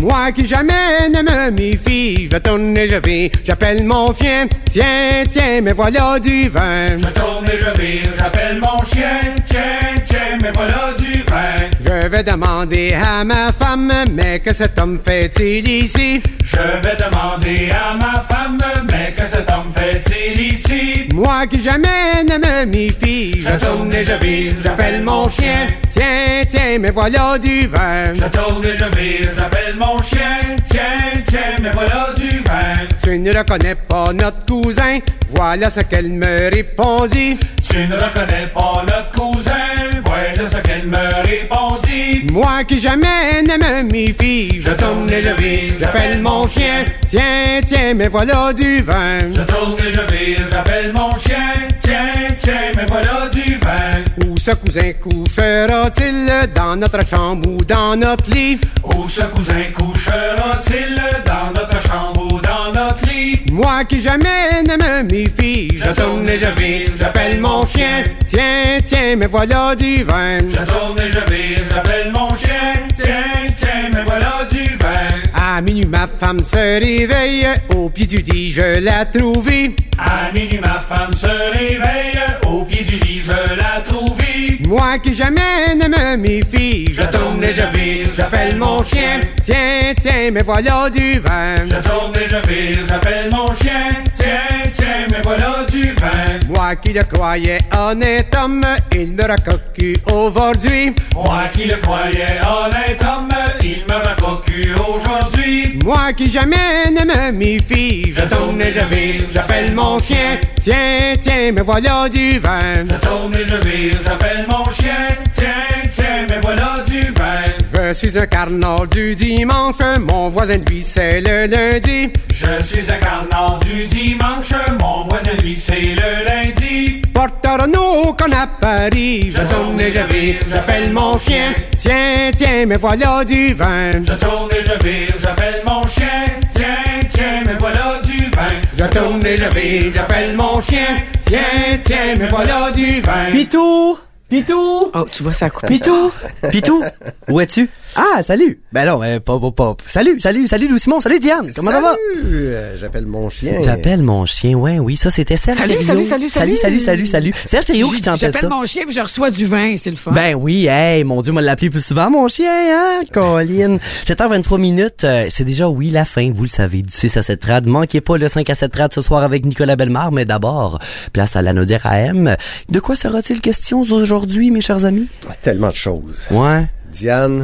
Moi qui jamais ne me méfie, je tourne et je vais, j'appelle mon chien. Tiens, tiens, mais voilà du vin. Je tourne et je vire, j'appelle mon chien. Tiens, tiens, mais voilà du vin. Je vais demander à ma femme, mais que cet homme fait-il ici? Je vais demander à ma femme, mais que cet homme fait-il ici? Moi qui jamais ne me méfie, je tourne et je vire, j'appelle mon chien. Tiens, tiens, mais voilà du vin. Je tourne et je vire, j'appelle mon chien. Tiens, tiens, mais voilà du vin. Tu ne reconnais pas notre cousin, voilà ce qu'elle me répondit. Tu ne reconnais pas notre cousin, voilà ce qu'elle me répondit. Moi qui jamais ne me méfie, je tourne et je vire, j'appelle mon chien. Tiens, tiens, mais voilà du vin. Je tourne et je vire, j'appelle mon chien. Tiens, tiens, mais voilà du vin. Où ce cousin couchera-t-il, dans notre chambre ou dans notre lit? Où ce cousin couchera-t-il, dans notre chambre ou dans notre lit? Moi qui jamais ne me méfie, je tourne et je vire, j'appelle mon chien. Tiens, tiens, mais voilà du vin. Je tourne et je vire, j'appelle mon chien. Tiens, tiens, mais voilà du vin. À minuit ma femme se réveille, au pied du lit je la trouvée. À minuit ma femme se réveille, au pied du lit je la trouvée. Moi qui jamais ne me méfie, je tourne et je vire, j'appelle mon chien. Tiens, tiens, mais voilà du vin. Je tourne et je vire, j'appelle mon chien. Tiens, tiens, mais voilà du vin. Moi qui le croyais honnête homme, il me racocu aujourd'hui. Moi qui le croyais honnête homme, il me racocu aujourd'hui. Moi qui jamais ne me méfie, je tourne et je vire, j'appelle mon chien. Tiens, tiens, mais voilà du vin. Je tourne et je vire, j'appelle mon chien. Tiens, tiens, mais voilà du vin. Je suis un carnal du dimanche, mon voisin lui c'est le lundi. Je suis un carnal du dimanche, mon voisin lui c'est le lundi. Porte-Renault qu'on a Paris, je tourne et je vire, j'appelle mon chien. Tiens, tiens, mais voilà du vin. Je tourne et je vire, j'appelle mon chien. Tiens, tiens, mais voilà du vin. Je tourne et je vire, j'appelle mon chien. Tiens, tiens, mais voilà du vin. Pitou! Pitou! Oh, tu vois ça coupe. Pitou! Pitou! Où es-tu? Ah, salut! Ben non, mais pas, pas, pas. Salut, salut, salut Louis Simon, salut Diane! Comment salut. ça va? Euh, j'appelle mon chien. J'appelle mon chien, ouais, oui, ça c'était Serge Salut, Thériault. salut, salut, salut, salut, salut, salut. Serge Thériault qui chantait ça. J'appelle mon chien puis je reçois du vin, c'est le fun. Ben oui, hey, mon Dieu, moi l'appeler plus souvent, mon chien, hein, Colline. sept heures vingt-trois minutes, euh, c'est déjà, oui, la fin, vous le savez, du six à sept trad. Manquez pas le cinq à sept trad ce soir avec Nicolas Bellemare, mais d'abord, place à l'Anaudière A M. De quoi sera-t-il question aujourd'hui, mes chers amis? Tellement de choses. Ouais. Diane.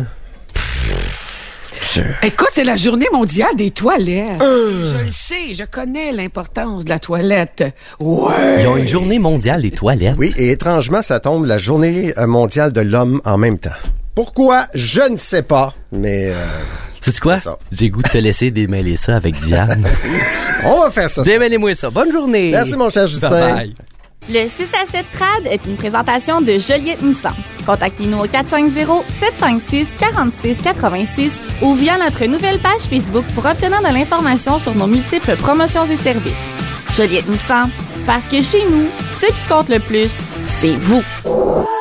Écoute, c'est la journée mondiale des toilettes. Euh. Je le sais, je connais l'importance de la toilette. Ouais. Ils ont une journée mondiale des toilettes. Oui, et étrangement, ça tombe la journée mondiale de l'homme en même temps. Pourquoi? Je ne sais pas, mais... Euh, tu sais quoi? J'ai goût de te laisser démêler ça avec Diane. On va faire ça. Démêlez-moi ça. Bonne journée. Merci, mon cher Justin. Bye bye. Le six à sept Trad est une présentation de Joliette Nissan. Contactez-nous au quatre cinq zéro, sept cinq six, quatre six huit six ou via notre nouvelle page Facebook pour obtenir de l'information sur nos multiples promotions et services. Joliette Nissan, parce que chez nous, ce qui compte le plus, c'est vous.